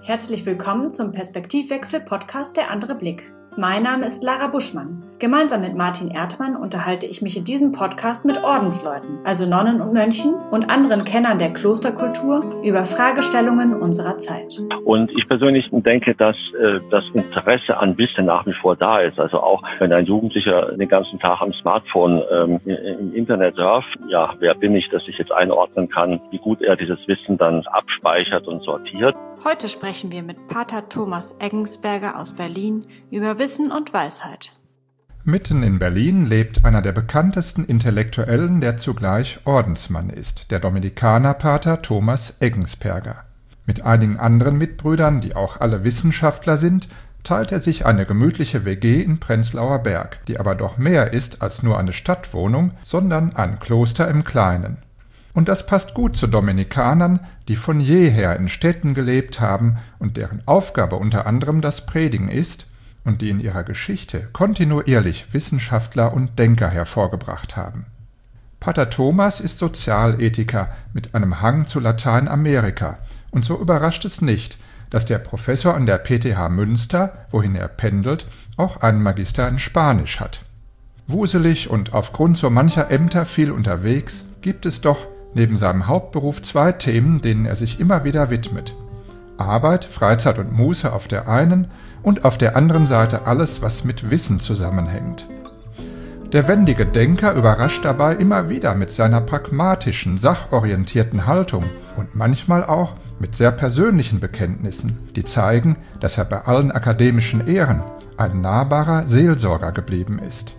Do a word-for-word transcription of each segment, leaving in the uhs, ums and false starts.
Herzlich willkommen zum Perspektivwechsel-Podcast Der andere Blick. Mein Name ist Lara Buschmann. Gemeinsam mit Martin Erdmann unterhalte ich mich in diesem Podcast mit Ordensleuten, also Nonnen und Mönchen und anderen Kennern der Klosterkultur über Fragestellungen unserer Zeit. Und ich persönlich denke, dass äh, das Interesse an Wissen nach wie vor da ist. Also auch wenn ein Jugendlicher den ganzen Tag am Smartphone ähm, im Internet surft, ja, wer bin ich, dass ich jetzt einordnen kann, wie gut er dieses Wissen dann abspeichert und sortiert. Heute sprechen wir mit Pater Thomas Eggensberger aus Berlin über Wissen und Weisheit. Mitten in Berlin lebt einer der bekanntesten Intellektuellen, der zugleich Ordensmann ist, der Dominikanerpater Thomas Eggensberger. Mit einigen anderen Mitbrüdern, die auch alle Wissenschaftler sind, teilt er sich eine gemütliche W G in Prenzlauer Berg, die aber doch mehr ist als nur eine Stadtwohnung, sondern ein Kloster im Kleinen. Und das passt gut zu Dominikanern, die von jeher in Städten gelebt haben und deren Aufgabe unter anderem das Predigen ist und die in ihrer Geschichte kontinuierlich Wissenschaftler und Denker hervorgebracht haben. Pater Thomas ist Sozialethiker mit einem Hang zu Lateinamerika, und so überrascht es nicht, dass der Professor an der P T H Münster, wohin er pendelt, auch einen Magister in Spanisch hat. Wuselig und aufgrund so mancher Ämter viel unterwegs, gibt es doch neben seinem Hauptberuf zwei Themen, denen er sich immer wieder widmet. Arbeit, Freizeit und Muße auf der einen und auf der anderen Seite alles, was mit Wissen zusammenhängt. Der wendige Denker überrascht dabei immer wieder mit seiner pragmatischen, sachorientierten Haltung und manchmal auch mit sehr persönlichen Bekenntnissen, die zeigen, dass er bei allen akademischen Ehren ein nahbarer Seelsorger geblieben ist.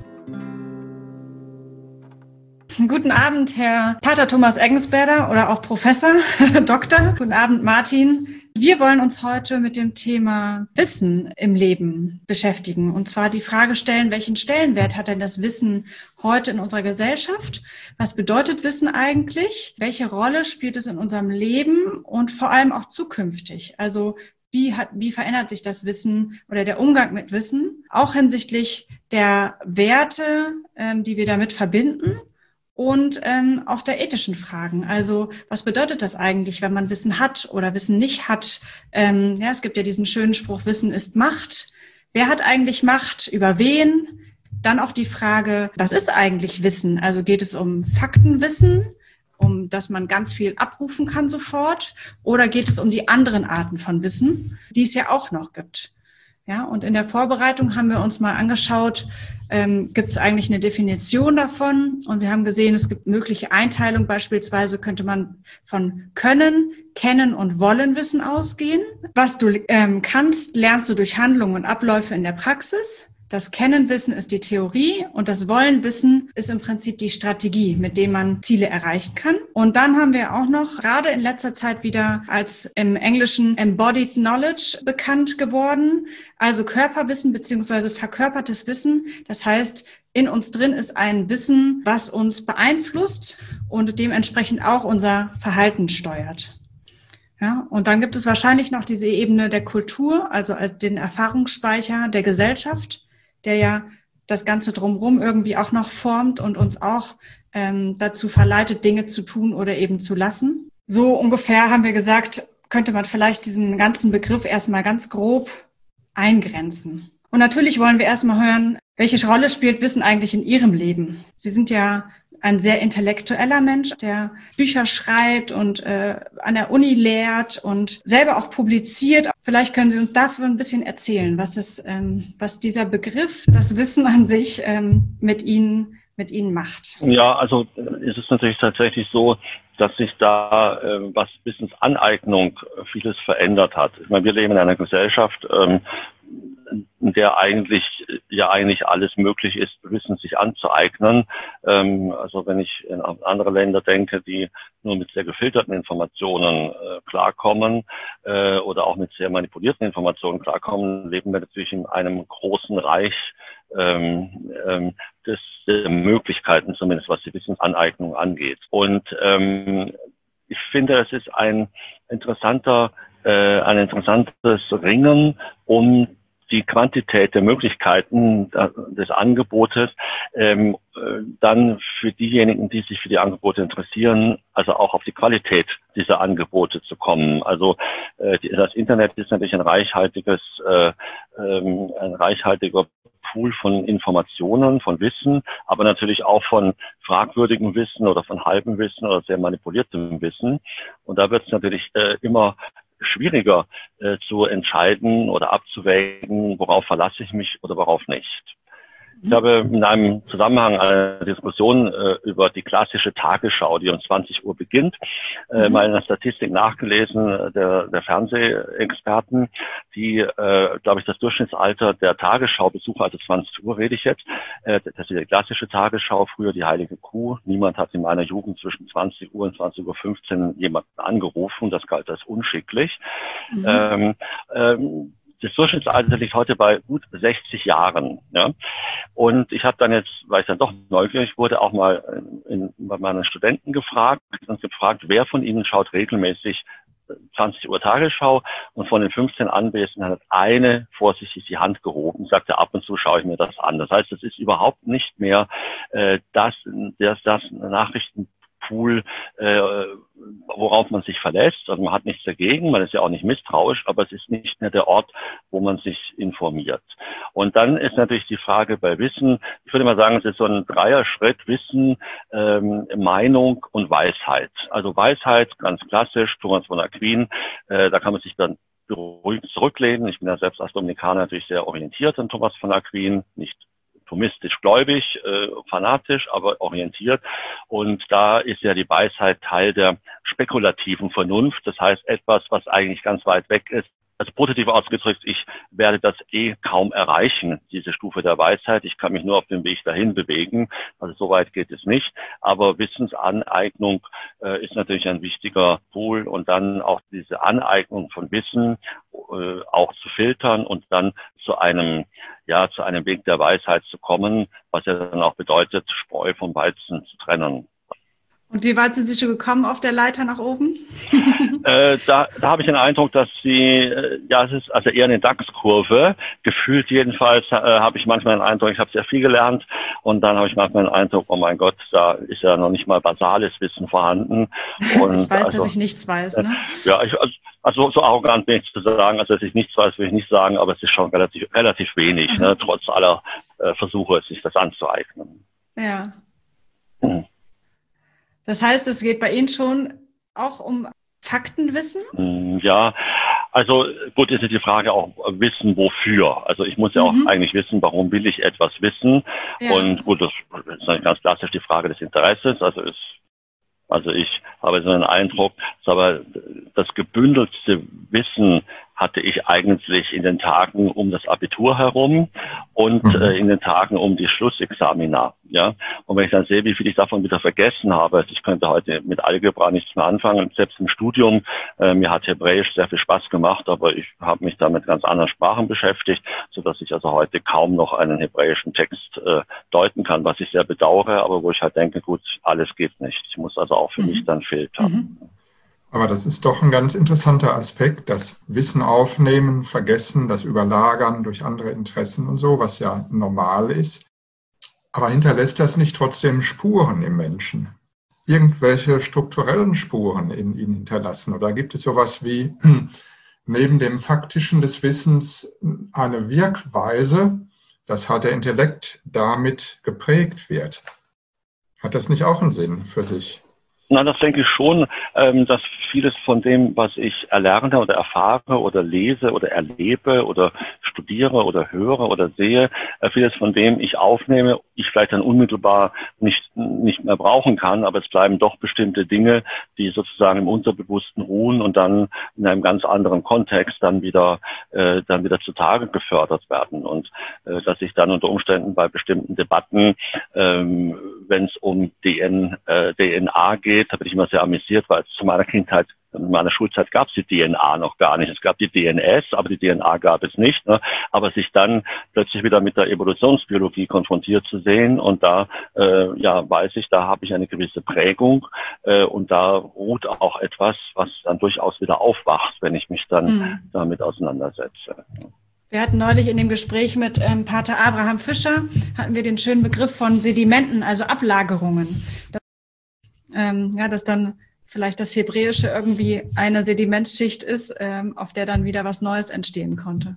Guten Abend, Herr Pater Thomas Eggensberger oder auch Professor, Doktor. Guten Abend, Martin. Wir wollen uns heute mit dem Thema Wissen im Leben beschäftigen. Und zwar die Frage stellen, welchen Stellenwert hat denn das Wissen heute in unserer Gesellschaft? Was bedeutet Wissen eigentlich? Welche Rolle spielt es in unserem Leben und vor allem auch zukünftig? Also wie hat, wie verändert sich das Wissen oder der Umgang mit Wissen? Auch hinsichtlich der Werte, ähm, die wir damit verbinden. Und ähm, auch der ethischen Fragen. Also was bedeutet das eigentlich, wenn man Wissen hat oder Wissen nicht hat? Ähm, ja, es gibt ja diesen schönen Spruch, Wissen ist Macht. Wer hat eigentlich Macht? Über wen? Dann auch die Frage, was ist eigentlich Wissen? Also geht es um Faktenwissen, um dass man ganz viel abrufen kann sofort? Oder geht es um die anderen Arten von Wissen, die es ja auch noch gibt? Ja, und in der Vorbereitung haben wir uns mal angeschaut, ähm, gibt es eigentlich eine Definition davon? Und wir haben gesehen, es gibt mögliche Einteilungen. Beispielsweise könnte man von Können, Kennen und Wollen Wissen ausgehen. Was du ähm, kannst, lernst du durch Handlungen und Abläufe in der Praxis. Das Kennenwissen ist die Theorie und das Wollenwissen ist im Prinzip die Strategie, mit dem man Ziele erreichen kann. Und dann haben wir auch noch gerade in letzter Zeit wieder als im Englischen Embodied Knowledge bekannt geworden, also Körperwissen beziehungsweise verkörpertes Wissen. Das heißt, in uns drin ist ein Wissen, was uns beeinflusst und dementsprechend auch unser Verhalten steuert. Ja, und dann gibt es wahrscheinlich noch diese Ebene der Kultur, also den Erfahrungsspeicher der Gesellschaft, der ja das Ganze drumherum irgendwie auch noch formt und uns auch ähm, dazu verleitet, Dinge zu tun oder eben zu lassen. So ungefähr haben wir gesagt, könnte man vielleicht diesen ganzen Begriff erstmal ganz grob eingrenzen. Und natürlich wollen wir erstmal hören, welche Rolle spielt Wissen eigentlich in Ihrem Leben? Sie sind ja ein sehr intellektueller Mensch, der Bücher schreibt und äh, an der Uni lehrt und selber auch publiziert. Vielleicht können Sie uns dafür ein bisschen erzählen, was es, ähm, was dieser Begriff, das Wissen an sich ähm, mit Ihnen, mit Ihnen macht. Ja, also es ist natürlich tatsächlich so, dass sich da, äh, was Wissensaneignung vieles verändert hat. Ich meine, wir leben in einer Gesellschaft, ähm, in der eigentlich ja eigentlich alles möglich ist, Wissen sich anzueignen. Ähm, also wenn ich in andere Länder denke, die nur mit sehr gefilterten Informationen äh, klarkommen äh, oder auch mit sehr manipulierten Informationen klarkommen, leben wir natürlich in einem großen Reich ähm, ähm, des der Möglichkeiten, zumindest was die Wissensaneignung angeht. Und ähm, ich finde, es ist ein interessanter, äh, ein interessantes Ringen um die Quantität der Möglichkeiten des Angebotes ähm, dann für diejenigen, die sich für die Angebote interessieren, also auch auf die Qualität diese Angebote zu kommen. Also äh, das Internet ist natürlich ein reichhaltiges, äh, ähm, ein reichhaltiger Pool von Informationen, von Wissen, aber natürlich auch von fragwürdigem Wissen oder von halbem Wissen oder sehr manipuliertem Wissen. Und da wird es natürlich äh, immer schwieriger äh, zu entscheiden oder abzuwägen, worauf verlasse ich mich oder worauf nicht. Ich habe in einem Zusammenhang eine Diskussion äh, über die klassische Tagesschau, die um zwanzig Uhr beginnt, äh, mhm. mal in der Statistik nachgelesen der, der Fernsehexperten, die, äh, glaube ich, das Durchschnittsalter der Tagesschau-Besucher, also zwanzig Uhr rede ich jetzt, äh, das ist die klassische Tagesschau, früher die heilige Kuh. Niemand hat in meiner Jugend zwischen zwanzig Uhr und zwanzig Uhr fünfzehn jemanden angerufen, das galt als unschicklich. Mhm. Ähm, ähm, Das Durchschnittsalter liegt heute bei gut sechzig Jahren. Ja. Und ich habe dann jetzt, weil ich dann doch neugierig wurde, auch mal in, bei meinen Studenten gefragt und gefragt, wer von ihnen schaut regelmäßig zwanzig Uhr Tagesschau, und von den fünfzehn Anwesenden hat eine vorsichtig die Hand gehoben, sagte, ab und zu schaue ich mir das an. Das heißt, es ist überhaupt nicht mehr äh, das, das, das Nachrichten Pool, äh, worauf man sich verlässt. Also man hat nichts dagegen, man ist ja auch nicht misstrauisch, aber es ist nicht mehr der Ort, wo man sich informiert. Und dann ist natürlich die Frage bei Wissen, ich würde mal sagen, es ist so ein Dreierschritt, Wissen, ähm, Meinung und Weisheit. Also Weisheit, ganz klassisch, Thomas von Aquin, äh, da kann man sich dann beruhigt zurücklehnen. Ich bin ja selbst als Dominikaner natürlich sehr orientiert an Thomas von Aquin, nicht thomistisch gläubig, äh, fanatisch, aber orientiert. Und da ist ja die Weisheit Teil der spekulativen Vernunft. Das heißt, etwas, was eigentlich ganz weit weg ist. Also positiv ausgedrückt, ich werde das eh kaum erreichen, diese Stufe der Weisheit. Ich kann mich nur auf dem Weg dahin bewegen. Also so weit geht es nicht. Aber Wissensaneignung äh, ist natürlich ein wichtiger Pool. Und dann auch diese Aneignung von Wissen äh, auch zu filtern und dann zu einem, ja, zu einem Weg der Weisheit zu kommen, was ja dann auch bedeutet, Spreu vom Weizen zu trennen. Und wie weit sind Sie schon gekommen auf der Leiter nach oben? äh, da da habe ich den Eindruck, dass Sie, äh, ja, es ist also eher eine DAX-Kurve. Gefühlt jedenfalls äh, habe ich manchmal den Eindruck, ich habe sehr viel gelernt, und dann habe ich manchmal den Eindruck, oh mein Gott, da ist ja noch nicht mal basales Wissen vorhanden. Und ich weiß, also, dass ich nichts weiß, ne? Ja, ich, also, also so arrogant bin ich zu sagen, also dass ich nichts weiß, will ich nicht sagen, aber es ist schon relativ relativ wenig, mhm. ne, trotz aller äh, Versuche, sich das anzueignen. Ja. Hm. Das heißt, es geht bei Ihnen schon auch um Faktenwissen? Ja, also gut, ist die Frage auch Wissen wofür. Also ich muss ja mhm. auch eigentlich wissen, warum will ich etwas wissen. Ja. Und gut, das ist ganz klassisch die Frage des Interesses. Also ist Also ich habe so einen Eindruck, aber das gebündelste Wissen hatte ich eigentlich in den Tagen um das Abitur herum und mhm. äh, in den Tagen um die Schlussexamina. Ja, und wenn ich dann sehe, wie viel ich davon wieder vergessen habe, also ich könnte heute mit Algebra nichts mehr anfangen, selbst im Studium, äh, mir hat Hebräisch sehr viel Spaß gemacht, aber ich habe mich da mit ganz anderen Sprachen beschäftigt, so dass ich also heute kaum noch einen hebräischen Text äh, deuten kann, was ich sehr bedauere, aber wo ich halt denke, gut, alles geht nicht. Ich muss also auch für mhm. mich dann filtern. Mhm. Aber das ist doch ein ganz interessanter Aspekt, das Wissen aufnehmen, vergessen, das Überlagern durch andere Interessen und so, was ja normal ist. Aber hinterlässt das nicht trotzdem Spuren im Menschen? Irgendwelche strukturellen Spuren in ihn hinterlassen? Oder gibt es sowas wie hm, neben dem Faktischen des Wissens eine Wirkweise, dass halt der Intellekt damit geprägt wird? Hat das nicht auch einen Sinn für sich? Na, das denke ich schon, ähm, dass vieles von dem, was ich erlerne oder erfahre oder lese oder erlebe oder studiere oder höre oder sehe, äh, vieles von dem ich aufnehme, ich vielleicht dann unmittelbar nicht nicht mehr brauchen kann, aber es bleiben doch bestimmte Dinge, die sozusagen im Unterbewussten ruhen und dann in einem ganz anderen Kontext dann wieder äh, dann wieder zutage gefördert werden, und äh, dass ich dann unter Umständen bei bestimmten Debatten, ähm, wenn es um D N, äh, D N A geht, da bin ich immer sehr amüsiert, weil zu meiner Kindheit, in meiner Schulzeit gab es die D N A noch gar nicht. Es gab die D N S, aber die D N A gab es nicht. Ne? Aber sich dann plötzlich wieder mit der Evolutionsbiologie konfrontiert zu sehen, und da äh, ja weiß ich, da habe ich eine gewisse Prägung, äh, und da ruht auch etwas, was dann durchaus wieder aufwacht, wenn ich mich dann mhm. damit auseinandersetze. Wir hatten neulich in dem Gespräch mit ähm, Pater Abraham Fischer, hatten wir den schönen Begriff von Sedimenten, also Ablagerungen. Das, ähm, ja, dass dann vielleicht das Hebräische irgendwie eine Sedimentschicht ist, ähm, auf der dann wieder was Neues entstehen konnte.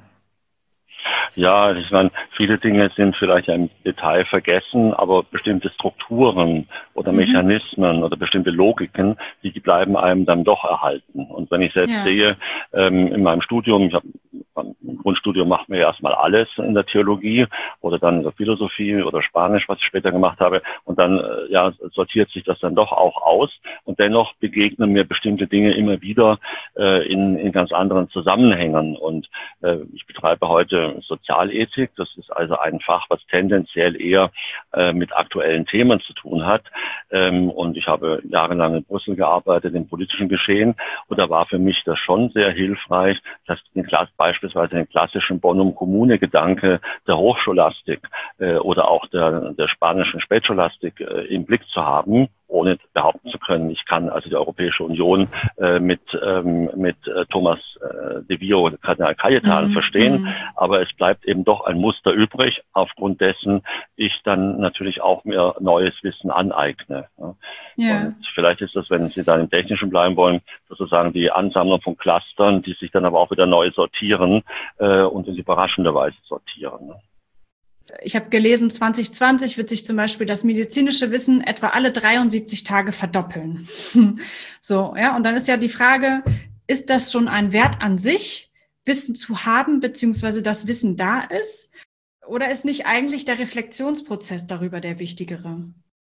Ja, ich meine, viele Dinge sind vielleicht im Detail vergessen, aber bestimmte Strukturen oder mhm. Mechanismen oder bestimmte Logiken, die, die bleiben einem dann doch erhalten. Und wenn ich selbst ja. sehe, ähm, in meinem Studium, ich habe im Grundstudium macht man ja erstmal alles in der Theologie oder dann in der Philosophie oder Spanisch, was ich später gemacht habe. Und dann äh, ja sortiert sich das dann doch auch aus. Und dennoch begegnen mir bestimmte Dinge immer wieder äh, in, in ganz anderen Zusammenhängen. Und äh, ich betreibe heute Sozialethik. Das ist also ein Fach, was tendenziell eher äh, mit aktuellen Themen zu tun hat. Ähm, und ich habe jahrelang in Brüssel gearbeitet, im politischen Geschehen. Und da war für mich das schon sehr hilfreich, dass ein Klass beispielsweise den klassischen Bonum-Kommune-Gedanke der Hochscholastik äh, oder auch der, der spanischen Spätscholastik äh, im Blick zu haben, ohne behaupten zu können, ich kann also die Europäische Union äh, mit ähm, mit äh, Thomas äh, de Vio, Kardinal Cajetan mm, verstehen, mm. aber es bleibt eben doch ein Muster übrig, aufgrund dessen ich dann natürlich auch mir neues Wissen aneigne. Ja. Yeah. Und vielleicht ist das, wenn Sie dann im Technischen bleiben wollen, sozusagen die Ansammlung von Clustern, die sich dann aber auch wieder neu sortieren äh, und in überraschender Weise sortieren. Ne. Ich habe gelesen, zwanzig zwanzig wird sich zum Beispiel das medizinische Wissen etwa alle dreiundsiebzig Tage verdoppeln. So, ja, und dann ist ja die Frage, ist das schon ein Wert an sich, Wissen zu haben, beziehungsweise das Wissen da ist? Oder ist nicht eigentlich der Reflexionsprozess darüber der wichtigere?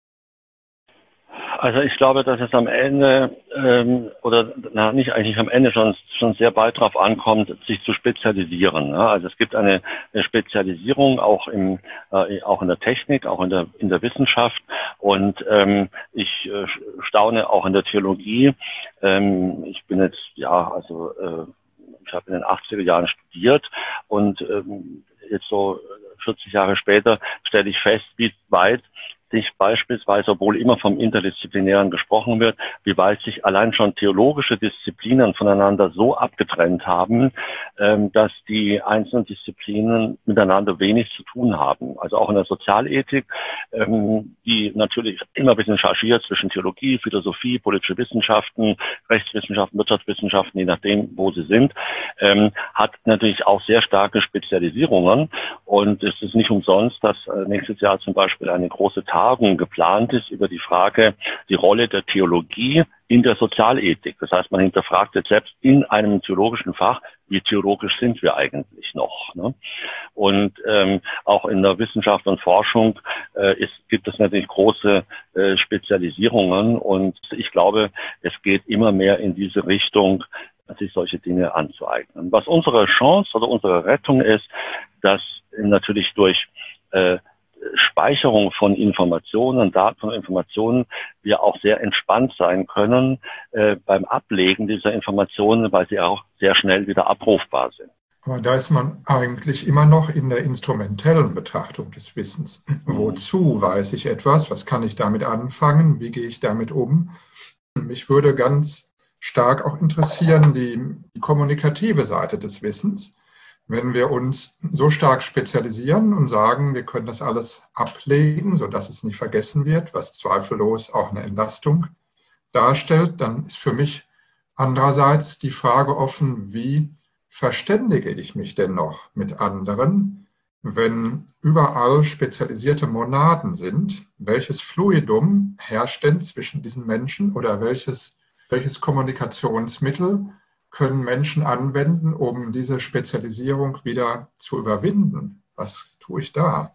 Also ich glaube, dass es am Ende ähm, oder na, nicht eigentlich am Ende schon schon sehr bald darauf ankommt, sich zu spezialisieren. Ne? Also es gibt eine, eine Spezialisierung auch im äh, auch in der Technik, auch in der in der Wissenschaft und ähm, ich äh, staune auch in der Theologie. Ähm, ich bin jetzt ja also äh, ich habe in den achtziger Jahren studiert und ähm, jetzt so vierzig Jahre später stelle ich fest, wie weit sich beispielsweise, obwohl immer vom Interdisziplinären gesprochen wird, wie weit sich allein schon theologische Disziplinen voneinander so abgetrennt haben, ähm, dass die einzelnen Disziplinen miteinander wenig zu tun haben. Also auch in der Sozialethik, ähm, die natürlich immer ein bisschen chargiert zwischen Theologie, Philosophie, politische Wissenschaften, Rechtswissenschaften, Wirtschaftswissenschaften, je nachdem, wo sie sind, ähm, hat natürlich auch sehr starke Spezialisierungen. Und es ist nicht umsonst, dass äh, nächstes Jahr zum Beispiel eine große Tagung geplant ist über die Frage, die Rolle der Theologie in der Sozialethik. Das heißt, man hinterfragt jetzt selbst in einem theologischen Fach, wie theologisch sind wir eigentlich noch. Ne? Und ähm, auch in der Wissenschaft und Forschung äh, ist, gibt es natürlich große äh, Spezialisierungen und ich glaube, es geht immer mehr in diese Richtung, sich solche Dinge anzueignen. Was unsere Chance oder unsere Rettung ist, dass natürlich durch äh, Speicherung von Informationen, Daten von Informationen, wir auch sehr entspannt sein können äh, beim Ablegen dieser Informationen, weil sie auch sehr schnell wieder abrufbar sind. Aber da ist man eigentlich immer noch in der instrumentellen Betrachtung des Wissens. Mhm. Wozu weiß ich etwas? Was kann ich damit anfangen? Wie gehe ich damit um? Mich würde ganz stark auch interessieren die, die kommunikative Seite des Wissens. Wenn wir uns so stark spezialisieren und sagen, wir können das alles ablegen, sodass es nicht vergessen wird, was zweifellos auch eine Entlastung darstellt, dann ist für mich andererseits die Frage offen, wie verständige ich mich denn noch mit anderen, wenn überall spezialisierte Monaden sind? Welches Fluidum herrscht denn zwischen diesen Menschen oder welches, welches Kommunikationsmittel können Menschen anwenden, um diese Spezialisierung wieder zu überwinden? Was tue ich da?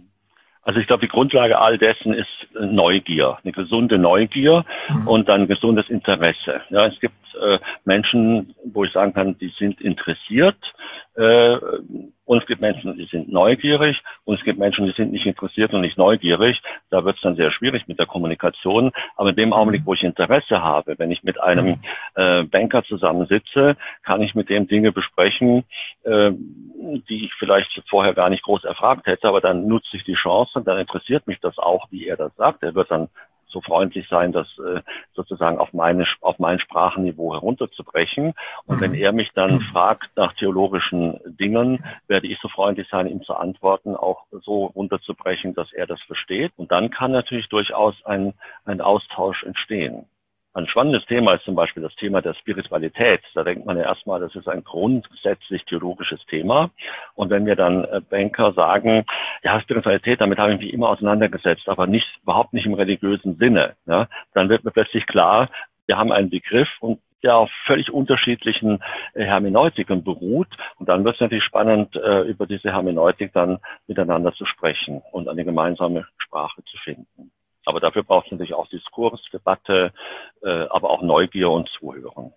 Also ich glaube, die Grundlage all dessen ist Neugier, eine gesunde Neugier mhm. und ein gesundes Interesse. Ja, es gibt äh, Menschen, wo ich sagen kann, die sind interessiert äh, und es gibt Menschen, die sind neugierig und es gibt Menschen, die sind nicht interessiert und nicht neugierig. Da wird es dann sehr schwierig mit der Kommunikation. Aber in dem Augenblick, wo ich Interesse habe, wenn ich mit einem äh, Banker zusammensitze, kann ich mit dem Dinge besprechen, äh, die ich vielleicht vorher gar nicht groß erfragt hätte, aber dann nutze ich die Chance und dann interessiert mich das auch, wie er das sagt. Er wird dann so freundlich sein, das äh, sozusagen auf meine auf mein Sprachenniveau herunterzubrechen. Und mhm. wenn er mich dann mhm. fragt nach theologischen Dingen, werde ich so freundlich sein, ihm zu antworten, auch so runterzubrechen, dass er das versteht. Und dann kann natürlich durchaus ein ein Austausch entstehen. Ein spannendes Thema ist zum Beispiel das Thema der Spiritualität. Da denkt man ja erstmal, das ist ein grundsätzlich theologisches Thema. Und wenn wir dann äh, Banker sagen, ja, Spiritualität, damit habe ich mich immer auseinandergesetzt, aber nicht, überhaupt nicht im religiösen Sinne, ja, dann wird mir plötzlich klar, wir haben einen Begriff und der auf völlig unterschiedlichen äh, Hermeneutiken beruht. Und dann wird es natürlich spannend, äh, über diese Hermeneutik dann miteinander zu sprechen und eine gemeinsame Sprache zu finden. Aber dafür braucht es natürlich auch Diskurs, Debatte, äh, aber auch Neugier und Zuhören.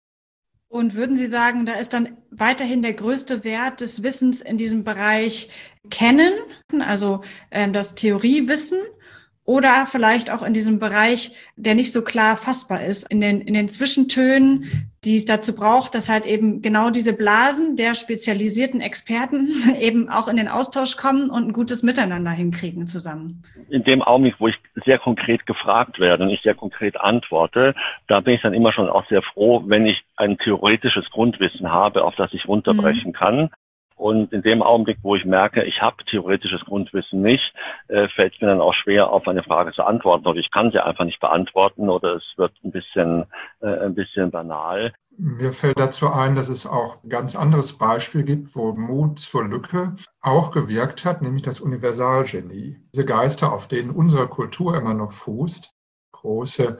Und würden Sie sagen, da ist dann weiterhin der größte Wert des Wissens in diesem Bereich Kennen, also äh, das Theoriewissen, oder vielleicht auch in diesem Bereich, der nicht so klar fassbar ist, in den, in den Zwischentönen, die es dazu braucht, dass halt eben genau diese Blasen der spezialisierten Experten eben auch in den Austausch kommen und ein gutes Miteinander hinkriegen zusammen? In dem Augenblick, wo ich sehr konkret gefragt werde und ich sehr konkret antworte, da bin ich dann immer schon auch sehr froh, wenn ich ein theoretisches Grundwissen habe, auf das ich runterbrechen mhm. kann. Und in dem Augenblick, wo ich merke, ich habe theoretisches Grundwissen nicht, äh, fällt es mir dann auch schwer, auf eine Frage zu antworten. Oder ich kann sie einfach nicht beantworten oder es wird ein bisschen, äh, ein bisschen banal. Mir fällt dazu ein, dass es auch ein ganz anderes Beispiel gibt, wo Mut zur Lücke auch gewirkt hat, nämlich das Universalgenie. Diese Geister, auf denen unsere Kultur immer noch fußt, große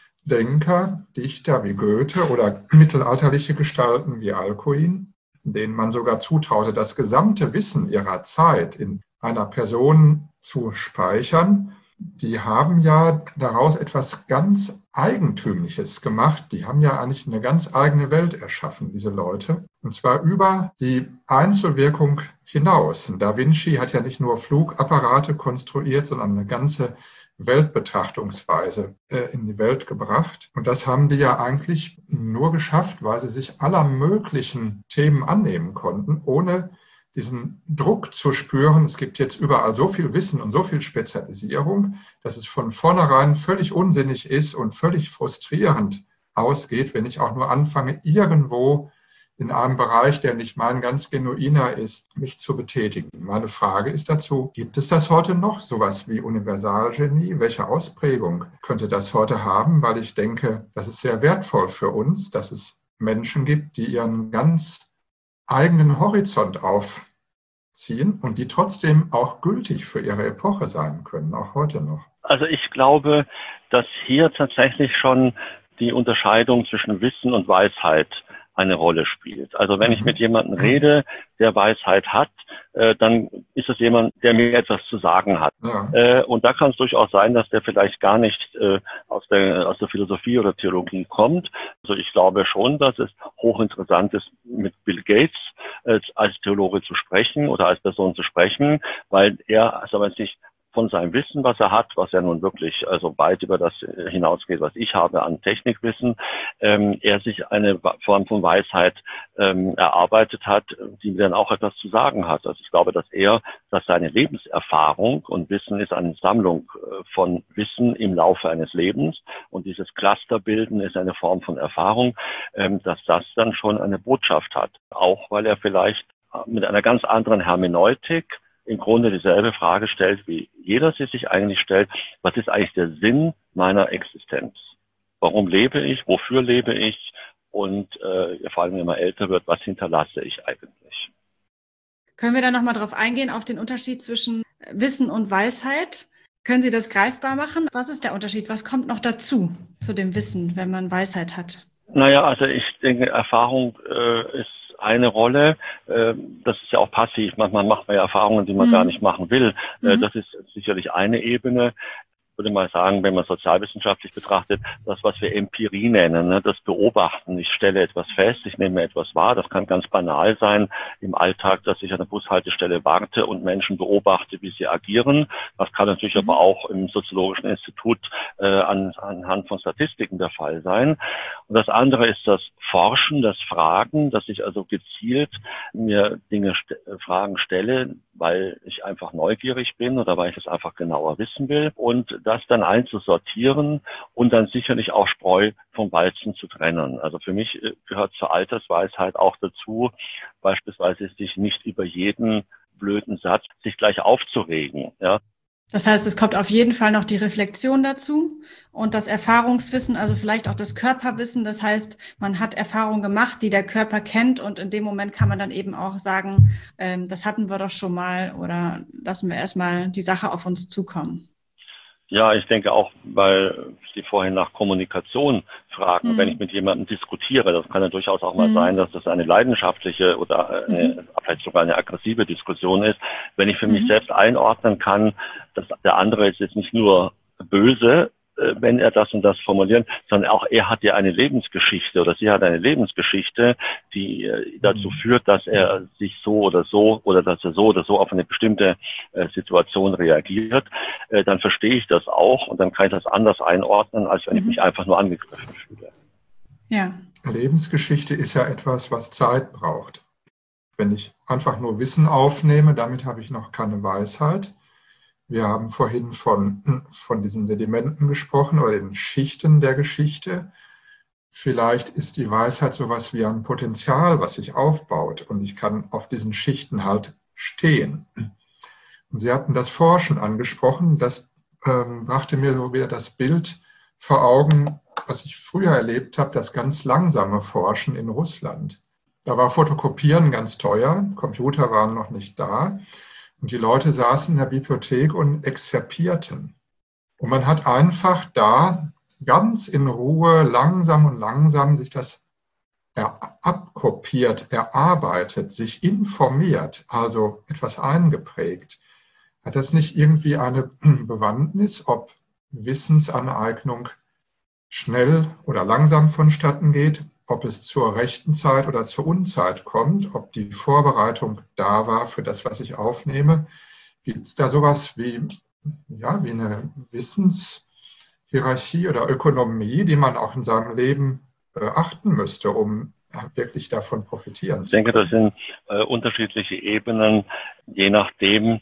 Denker, Dichter wie Goethe oder mittelalterliche Gestalten wie Alcuin, denen man sogar zutraute, das gesamte Wissen ihrer Zeit in einer Person zu speichern, die haben ja daraus etwas ganz Eigentümliches gemacht. Die haben ja eigentlich eine ganz eigene Welt erschaffen, diese Leute. Und zwar über die Einzelwirkung hinaus. Da Vinci hat ja nicht nur Flugapparate konstruiert, sondern eine ganze Weltbetrachtungsweise äh, in die Welt gebracht. Und das haben die ja eigentlich nur geschafft, weil sie sich aller möglichen Themen annehmen konnten, ohne diesen Druck zu spüren. Es gibt jetzt überall so viel Wissen und so viel Spezialisierung, dass es von vornherein völlig unsinnig ist und völlig frustrierend ausgeht, wenn ich auch nur anfange, irgendwo in einem Bereich, der nicht mein ganz genuiner ist, mich zu betätigen. Meine Frage ist dazu, gibt es das heute noch, sowas wie Universalgenie? Welche Ausprägung könnte das heute haben? Weil ich denke, das ist sehr wertvoll für uns, dass es Menschen gibt, die ihren ganz eigenen Horizont aufziehen und die trotzdem auch gültig für ihre Epoche sein können, auch heute noch. Also ich glaube, dass hier tatsächlich schon die Unterscheidung zwischen Wissen und Weisheit eine Rolle spielt. Also wenn ich mit jemandem rede, der Weisheit hat, äh, dann ist es jemand, der mir etwas zu sagen hat. Ja. Äh, und da kann es durchaus sein, dass der vielleicht gar nicht äh, aus der aus der Philosophie oder Theologie kommt. Also ich glaube schon, dass es hochinteressant ist, mit Bill Gates äh, als Theologe zu sprechen oder als Person zu sprechen, weil er, also wenn es nicht von seinem Wissen, was er hat, was ja nun wirklich also weit über das hinausgeht, was ich habe an Technikwissen, ähm, er sich eine Form von Weisheit ähm, erarbeitet hat, die mir dann auch etwas zu sagen hat. Also ich glaube, dass er, dass seine Lebenserfahrung und Wissen ist eine Sammlung äh, von Wissen im Laufe eines Lebens und dieses Clusterbilden ist eine Form von Erfahrung, ähm, dass das dann schon eine Botschaft hat. Auch weil er vielleicht mit einer ganz anderen Hermeneutik im Grunde dieselbe Frage stellt, wie jeder sie sich eigentlich stellt. Was ist eigentlich der Sinn meiner Existenz? Warum lebe ich? Wofür lebe ich? Und äh, vor allem, wenn man älter wird, was hinterlasse ich eigentlich? Können wir da nochmal drauf eingehen, auf den Unterschied zwischen Wissen und Weisheit? Können Sie das greifbar machen? Was ist der Unterschied? Was kommt noch dazu, zu dem Wissen, wenn man Weisheit hat? Naja, also ich denke, Erfahrung äh, ist eine Rolle. Das ist ja auch passiv. Manchmal macht man ja Erfahrungen, die man mhm. gar nicht machen will. Mhm. Das ist sicherlich eine Ebene. Ich würde mal sagen, wenn man sozialwissenschaftlich betrachtet, das, was wir Empirie nennen, ne, das Beobachten. Ich stelle etwas fest, ich nehme etwas wahr. Das kann ganz banal sein im Alltag, dass ich an der Bushaltestelle warte und Menschen beobachte, wie sie agieren. Das kann natürlich mhm. aber auch im Soziologischen Institut äh, an, anhand von Statistiken der Fall sein. Und das andere ist das Forschen, das Fragen, dass ich also gezielt mir Dinge, st- Fragen stelle, weil ich einfach neugierig bin oder weil ich es einfach genauer wissen will und das dann einzusortieren und dann sicherlich auch Spreu vom Weizen zu trennen. Also für mich gehört zur Altersweisheit auch dazu, beispielsweise sich nicht über jeden blöden Satz sich gleich aufzuregen, ja. Das heißt, es kommt auf jeden Fall noch die Reflexion dazu und das Erfahrungswissen, also vielleicht auch das Körperwissen. Das heißt, man hat Erfahrungen gemacht, die der Körper kennt und in dem Moment kann man dann eben auch sagen, ähm, das hatten wir doch schon mal oder lassen wir erstmal die Sache auf uns zukommen. Ja, ich denke auch, weil Sie vorhin nach Kommunikation fragen, mhm. wenn ich mit jemandem diskutiere, das kann ja durchaus auch mal mhm. sein, dass das eine leidenschaftliche oder eine, mhm. vielleicht sogar eine aggressive Diskussion ist. Wenn ich für mhm. mich selbst einordnen kann, dass der andere ist jetzt nicht nur böse, wenn er das und das formuliert, sondern auch er hat ja eine Lebensgeschichte oder sie hat eine Lebensgeschichte, die äh, dazu führt, dass er sich so oder so oder dass er so oder so auf eine bestimmte äh, Situation reagiert, äh, dann verstehe ich das auch und dann kann ich das anders einordnen, als wenn mhm. ich mich einfach nur angegriffen fühle. Ja. Lebensgeschichte ist ja etwas, was Zeit braucht. Wenn ich einfach nur Wissen aufnehme, damit habe ich noch keine Weisheit. Wir haben vorhin von, von diesen Sedimenten gesprochen oder den Schichten der Geschichte. Vielleicht ist die Weisheit sowas wie ein Potenzial, was sich aufbaut und ich kann auf diesen Schichten halt stehen. Und Sie hatten das Forschen angesprochen, das ähm, brachte mir so wieder das Bild vor Augen, was ich früher erlebt habe, das ganz langsame Forschen in Russland. Da war Fotokopieren ganz teuer, Computer waren noch nicht da. Und die Leute saßen in der Bibliothek und exzerpierten. Und man hat einfach da ganz in Ruhe, langsam und langsam sich das er abkopiert, erarbeitet, sich informiert, also etwas eingeprägt. Hat das nicht irgendwie eine Bewandtnis, ob Wissensaneignung schnell oder langsam vonstatten geht, ob es zur rechten Zeit oder zur Unzeit kommt, ob die Vorbereitung da war für das, was ich aufnehme? Gibt es da sowas wie, ja, wie eine Wissenshierarchie oder Ökonomie, die man auch in seinem Leben beachten müsste, um wirklich davon profitieren zu können? Ich denke, das sind äh, unterschiedliche Ebenen, je nachdem,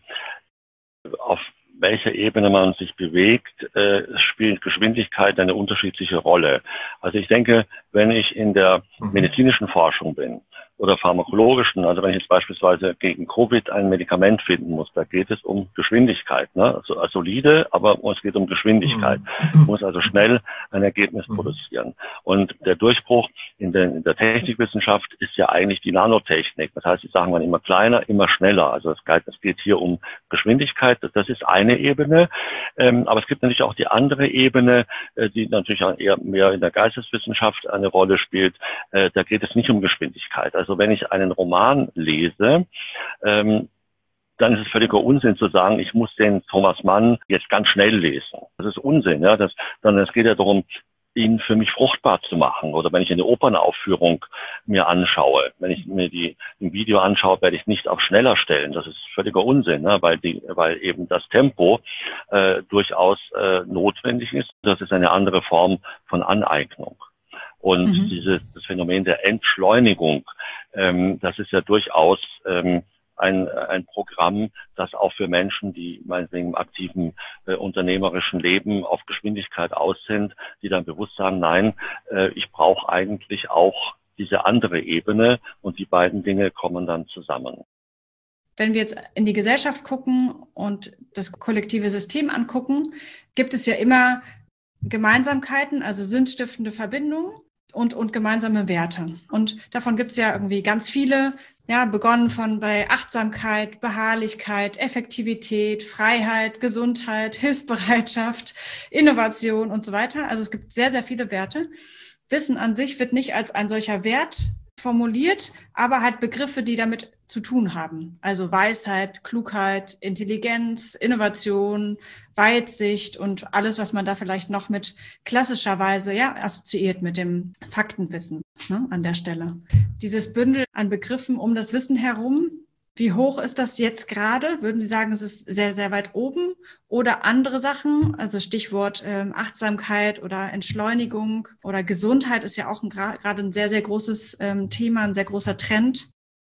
auf welcher Ebene man sich bewegt, äh, spielt Geschwindigkeit eine unterschiedliche Rolle. Also ich denke, wenn ich in der medizinischen Forschung bin oder pharmakologischen, also wenn ich jetzt beispielsweise gegen Covid ein Medikament finden muss, da geht es um Geschwindigkeit, ne? Also, also solide, aber es geht um Geschwindigkeit. Ich muss also schnell ein Ergebnis produzieren. Und der Durchbruch in der, in der Technikwissenschaft ist ja eigentlich die Nanotechnik. Das heißt, die Sachen werden immer kleiner, immer schneller. Also es geht, es geht hier um Geschwindigkeit. Das ist eine Ebene. Ähm, aber es gibt natürlich auch die andere Ebene, äh, die natürlich auch eher mehr in der Geisteswissenschaft eine Rolle spielt. Äh, da geht es nicht um Geschwindigkeit. Also wenn ich einen Roman lese, ähm, dann ist es völliger Unsinn zu sagen, ich muss den Thomas Mann jetzt ganz schnell lesen. Das ist Unsinn, ja. Das, sondern es geht ja darum, ihn für mich fruchtbar zu machen. Oder wenn ich eine Opernaufführung mir anschaue, wenn ich mir die im Video anschaue, werde ich nicht auf schneller stellen. Das ist völliger Unsinn, ne? weil die, weil eben das Tempo äh, durchaus äh, notwendig ist. Das ist eine andere Form von Aneignung. Und mhm. dieses das Phänomen der Entschleunigung, ähm, das ist ja durchaus ähm, ein, ein Programm, das auch für Menschen, die meinetwegen im aktiven äh, unternehmerischen Leben auf Geschwindigkeit aus sind, die dann bewusst sagen, nein, äh, ich brauche eigentlich auch diese andere Ebene und die beiden Dinge kommen dann zusammen. Wenn wir jetzt in die Gesellschaft gucken und das kollektive System angucken, gibt es ja immer Gemeinsamkeiten, also sinnstiftende Verbindungen und, und gemeinsame Werte. Und davon gibt es ja irgendwie ganz viele, ja, begonnen von bei Achtsamkeit, Beharrlichkeit, Effektivität, Freiheit, Gesundheit, Hilfsbereitschaft, Innovation und so weiter. Also es gibt sehr, sehr viele Werte. Wissen an sich wird nicht als ein solcher Wert formuliert, aber halt Begriffe, die damit zu tun haben. Also Weisheit, Klugheit, Intelligenz, Innovation, Weitsicht und alles, was man da vielleicht noch mit klassischerweise ja assoziiert mit dem Faktenwissen, ne, an der Stelle. Dieses Bündel an Begriffen um das Wissen herum, wie hoch ist das jetzt gerade? Würden Sie sagen, es ist sehr, sehr weit oben? Oder andere Sachen, also Stichwort ähm, Achtsamkeit oder Entschleunigung oder Gesundheit ist ja auch ein, gerade ein sehr, sehr großes ähm, Thema, ein sehr großer Trend.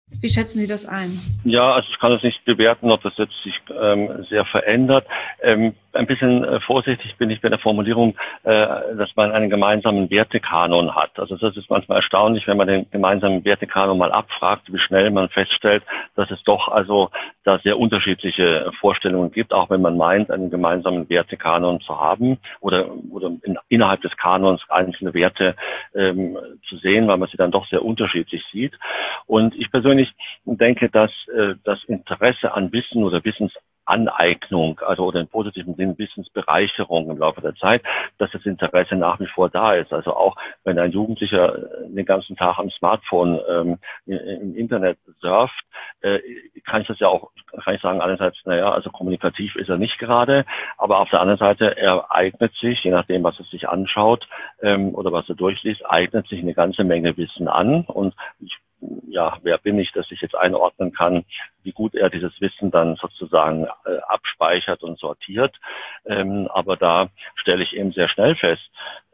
Wie schätzen Sie das ein? Ja, also ich kann es nicht bewerten, ob das jetzt sich ähm, sehr verändert. Ähm, ein bisschen äh, vorsichtig bin ich bei der Formulierung, äh, dass man einen gemeinsamen Wertekanon hat. Also das ist manchmal erstaunlich, wenn man den gemeinsamen Wertekanon mal abfragt, wie schnell man feststellt, dass es doch also da sehr unterschiedliche Vorstellungen gibt, auch wenn man meint, einen gemeinsamen Wertekanon zu haben oder oder in, innerhalb des Kanons einzelne Werte ähm, zu sehen, weil man sie dann doch sehr unterschiedlich sieht. Und ich persönlich denke, dass äh, das Interesse an Wissen oder Wissensaneignung, also oder im positiven Sinn Wissensbereicherung im Laufe der Zeit, dass das Interesse nach wie vor da ist. Also auch wenn ein Jugendlicher den ganzen Tag am Smartphone ähm, im Internet surft, äh, kann ich das ja auch, kann ich sagen, einerseits, naja, also kommunikativ ist er nicht gerade, aber auf der anderen Seite, er eignet sich, je nachdem, was er sich anschaut ähm, oder was er durchliest, eignet sich eine ganze Menge Wissen an. Und ich ja, wer bin ich, dass ich jetzt einordnen kann, wie gut er dieses Wissen dann sozusagen äh, abspeichert und sortiert. Ähm, aber da stelle ich eben sehr schnell fest,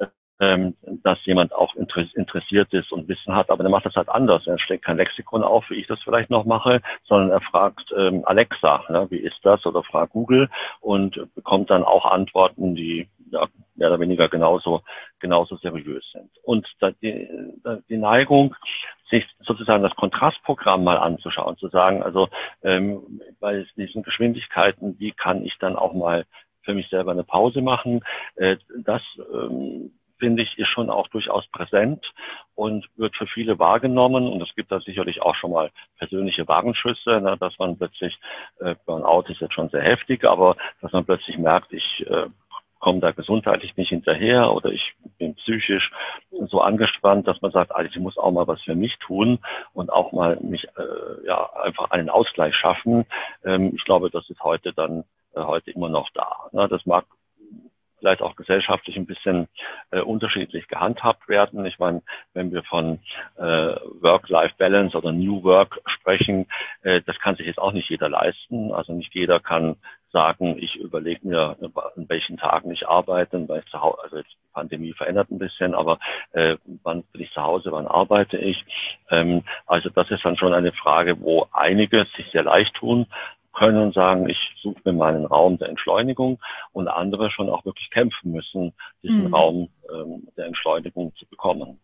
ähm, dass jemand auch interessiert ist und Wissen hat, aber der macht das halt anders. Er steckt kein Lexikon auf, wie ich das vielleicht noch mache, sondern er fragt ähm, Alexa, ne, wie ist das, oder fragt Google und bekommt dann auch Antworten, die ja, mehr oder weniger genauso genauso seriös sind. Und da die, da die Neigung, sich sozusagen das Kontrastprogramm mal anzuschauen, zu sagen, also ähm, bei diesen Geschwindigkeiten, wie kann ich dann auch mal für mich selber eine Pause machen, äh, das ähm, finde ich, ist schon auch durchaus präsent und wird für viele wahrgenommen. Und es gibt da sicherlich auch schon mal persönliche Warnschüsse, ne, dass man plötzlich, äh, Burnout ist jetzt schon sehr heftig, aber dass man plötzlich merkt, ich äh, komme da gesundheitlich nicht hinterher oder ich bin psychisch so angespannt, dass man sagt, also ich muss auch mal was für mich tun und auch mal mich äh, ja einfach einen Ausgleich schaffen. Ähm, ich glaube, das ist heute dann äh, heute immer noch da. Ne? Das mag vielleicht auch gesellschaftlich ein bisschen äh, unterschiedlich gehandhabt werden. Ich meine, wenn wir von äh, Work-Life-Balance oder New Work sprechen, äh, das kann sich jetzt auch nicht jeder leisten. Also nicht jeder kann sagen, ich überlege mir, an welchen Tagen ich arbeite, weil ich zu Hause, also jetzt die Pandemie verändert ein bisschen, aber äh, wann bin ich zu Hause, wann arbeite ich? Ähm, also das ist dann schon eine Frage, wo einige sich sehr leicht tun können und sagen, ich suche mir meinen Raum der Entschleunigung, und andere schon auch wirklich kämpfen müssen, diesen mhm. Raum ähm, der Entschleunigung zu bekommen.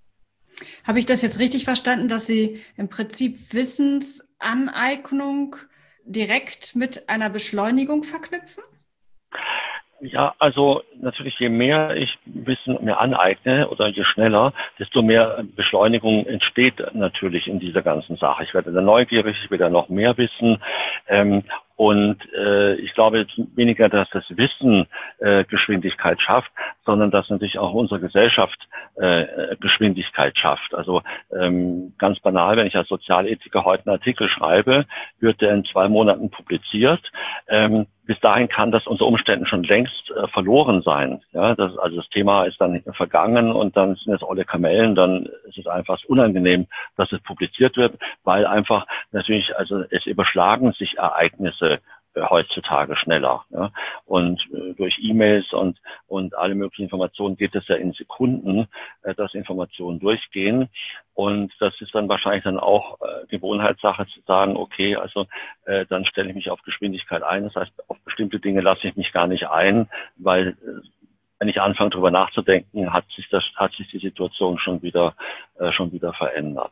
Habe ich das jetzt richtig verstanden, dass Sie im Prinzip Wissensaneignung direkt mit einer Beschleunigung verknüpfen? Ja, also natürlich, je mehr ich Wissen mir aneigne oder je schneller, desto mehr Beschleunigung entsteht natürlich in dieser ganzen Sache. Ich werde dann neugierig, ich will dann noch mehr wissen. Ähm, und äh, ich glaube weniger, dass das Wissen äh, Geschwindigkeit schafft, sondern dass natürlich auch unsere Gesellschaft äh, Geschwindigkeit schafft. Also ähm, ganz banal, wenn ich als Sozialethiker heute einen Artikel schreibe, wird der in zwei Monaten publiziert. Ähm, bis dahin kann das unter Umständen schon längst äh, verloren sein. Ja, das, also das Thema ist dann vergangen und dann sind es alle Kamellen, dann ist es einfach unangenehm, dass es publiziert wird, weil einfach natürlich, also es überschlagen sich Ereignisse äh, heutzutage schneller. Ja? Und äh, durch E-Mails und und alle möglichen Informationen geht es ja in Sekunden, äh, dass Informationen durchgehen. Und das ist dann wahrscheinlich dann auch äh, Gewohnheitssache zu sagen, okay, also äh, dann stelle ich mich auf Geschwindigkeit ein. Das heißt, auf bestimmte Dinge lasse ich mich gar nicht ein, weil äh, wenn ich anfange, darüber nachzudenken, hat sich das, hat sich die Situation schon wieder, äh, schon wieder verändert.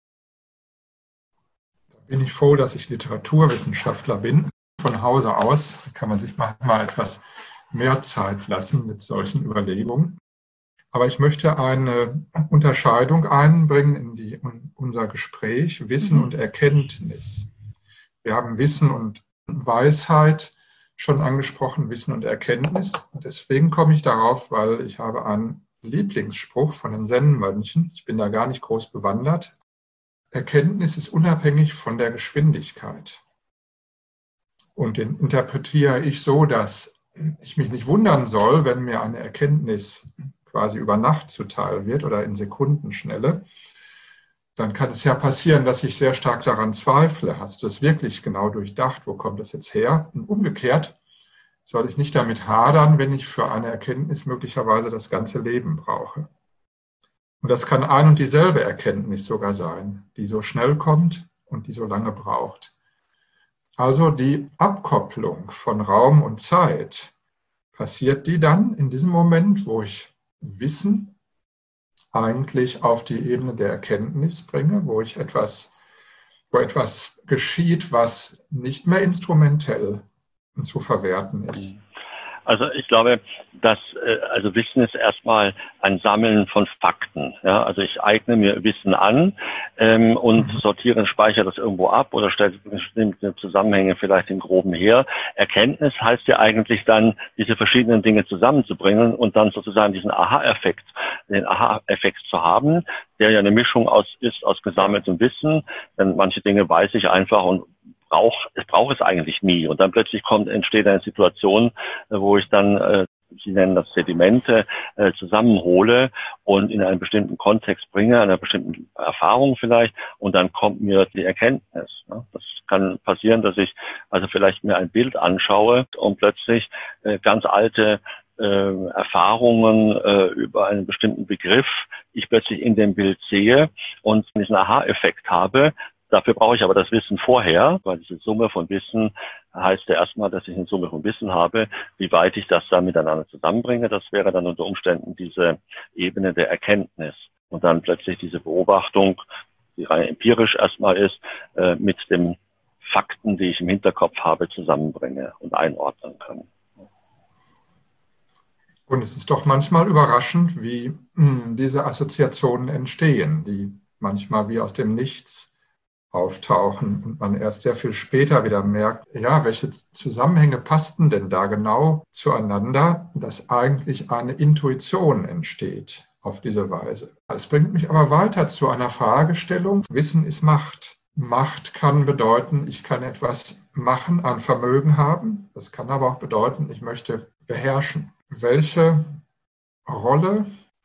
Da bin ich froh, dass ich Literaturwissenschaftler bin. Von Hause aus kann man sich manchmal etwas mehr Zeit lassen mit solchen Überlegungen. Aber ich möchte eine Unterscheidung einbringen in, die, in unser Gespräch, Wissen und Erkenntnis. Wir haben Wissen und Weisheit schon angesprochen, Wissen und Erkenntnis. Und deswegen komme ich darauf, weil ich habe einen Lieblingsspruch von den Zen-Mönchen. Ich bin da gar nicht groß bewandert. Erkenntnis ist unabhängig von der Geschwindigkeit. Und den interpretiere ich so, dass ich mich nicht wundern soll, wenn mir eine Erkenntnis quasi über Nacht zuteil wird oder in Sekundenschnelle. Dann kann es ja passieren, dass ich sehr stark daran zweifle. Hast du das wirklich genau durchdacht? Wo kommt das jetzt her? Und umgekehrt soll ich nicht damit hadern, wenn ich für eine Erkenntnis möglicherweise das ganze Leben brauche. Und das kann ein und dieselbe Erkenntnis sogar sein, die so schnell kommt und die so lange braucht. Also die Abkopplung von Raum und Zeit, passiert die dann in diesem Moment, wo ich Wissen eigentlich auf die Ebene der Erkenntnis bringe, wo ich etwas, wo etwas geschieht, was nicht mehr instrumentell zu verwerten ist. Also ich glaube, dass also Wissen ist erstmal ein Sammeln von Fakten. Ja? Also ich eigne mir Wissen an ähm, und mhm. sortiere und speichere das irgendwo ab oder stelle bestimmte Zusammenhänge vielleicht im Groben her. Erkenntnis heißt ja eigentlich dann, diese verschiedenen Dinge zusammenzubringen und dann sozusagen diesen Aha-Effekt, den Aha-Effekt zu haben, der ja eine Mischung aus ist aus gesammeltem Wissen. Denn manche Dinge weiß ich einfach und Brauch, es braucht es eigentlich nie. Und dann plötzlich kommt, entsteht eine Situation, wo ich dann, äh, Sie nennen das Sedimente, äh, zusammenhole und in einen bestimmten Kontext bringe, einer bestimmten Erfahrung vielleicht, und dann kommt mir die Erkenntnis. Ne? Das kann passieren, dass ich also vielleicht mir ein Bild anschaue und plötzlich äh, ganz alte äh, Erfahrungen äh, über einen bestimmten Begriff ich plötzlich in dem Bild sehe und diesen Aha-Effekt habe. Dafür brauche ich aber das Wissen vorher, weil diese Summe von Wissen heißt ja erstmal, dass ich eine Summe von Wissen habe. Wie weit ich das dann miteinander zusammenbringe, das wäre dann unter Umständen diese Ebene der Erkenntnis. Und dann plötzlich diese Beobachtung, die rein empirisch erstmal ist, äh, mit den Fakten, die ich im Hinterkopf habe, zusammenbringe und einordnen kann. Und es ist doch manchmal überraschend, wie mh, diese Assoziationen entstehen, die manchmal wie aus dem Nichts auftauchen und man erst sehr viel später wieder merkt, ja, welche Zusammenhänge passten denn da genau zueinander, dass eigentlich eine Intuition entsteht auf diese Weise. Es bringt mich aber weiter zu einer Fragestellung. Wissen ist Macht. Macht kann bedeuten, ich kann etwas machen, ein Vermögen haben. Das kann aber auch bedeuten, ich möchte beherrschen. Welche Rolle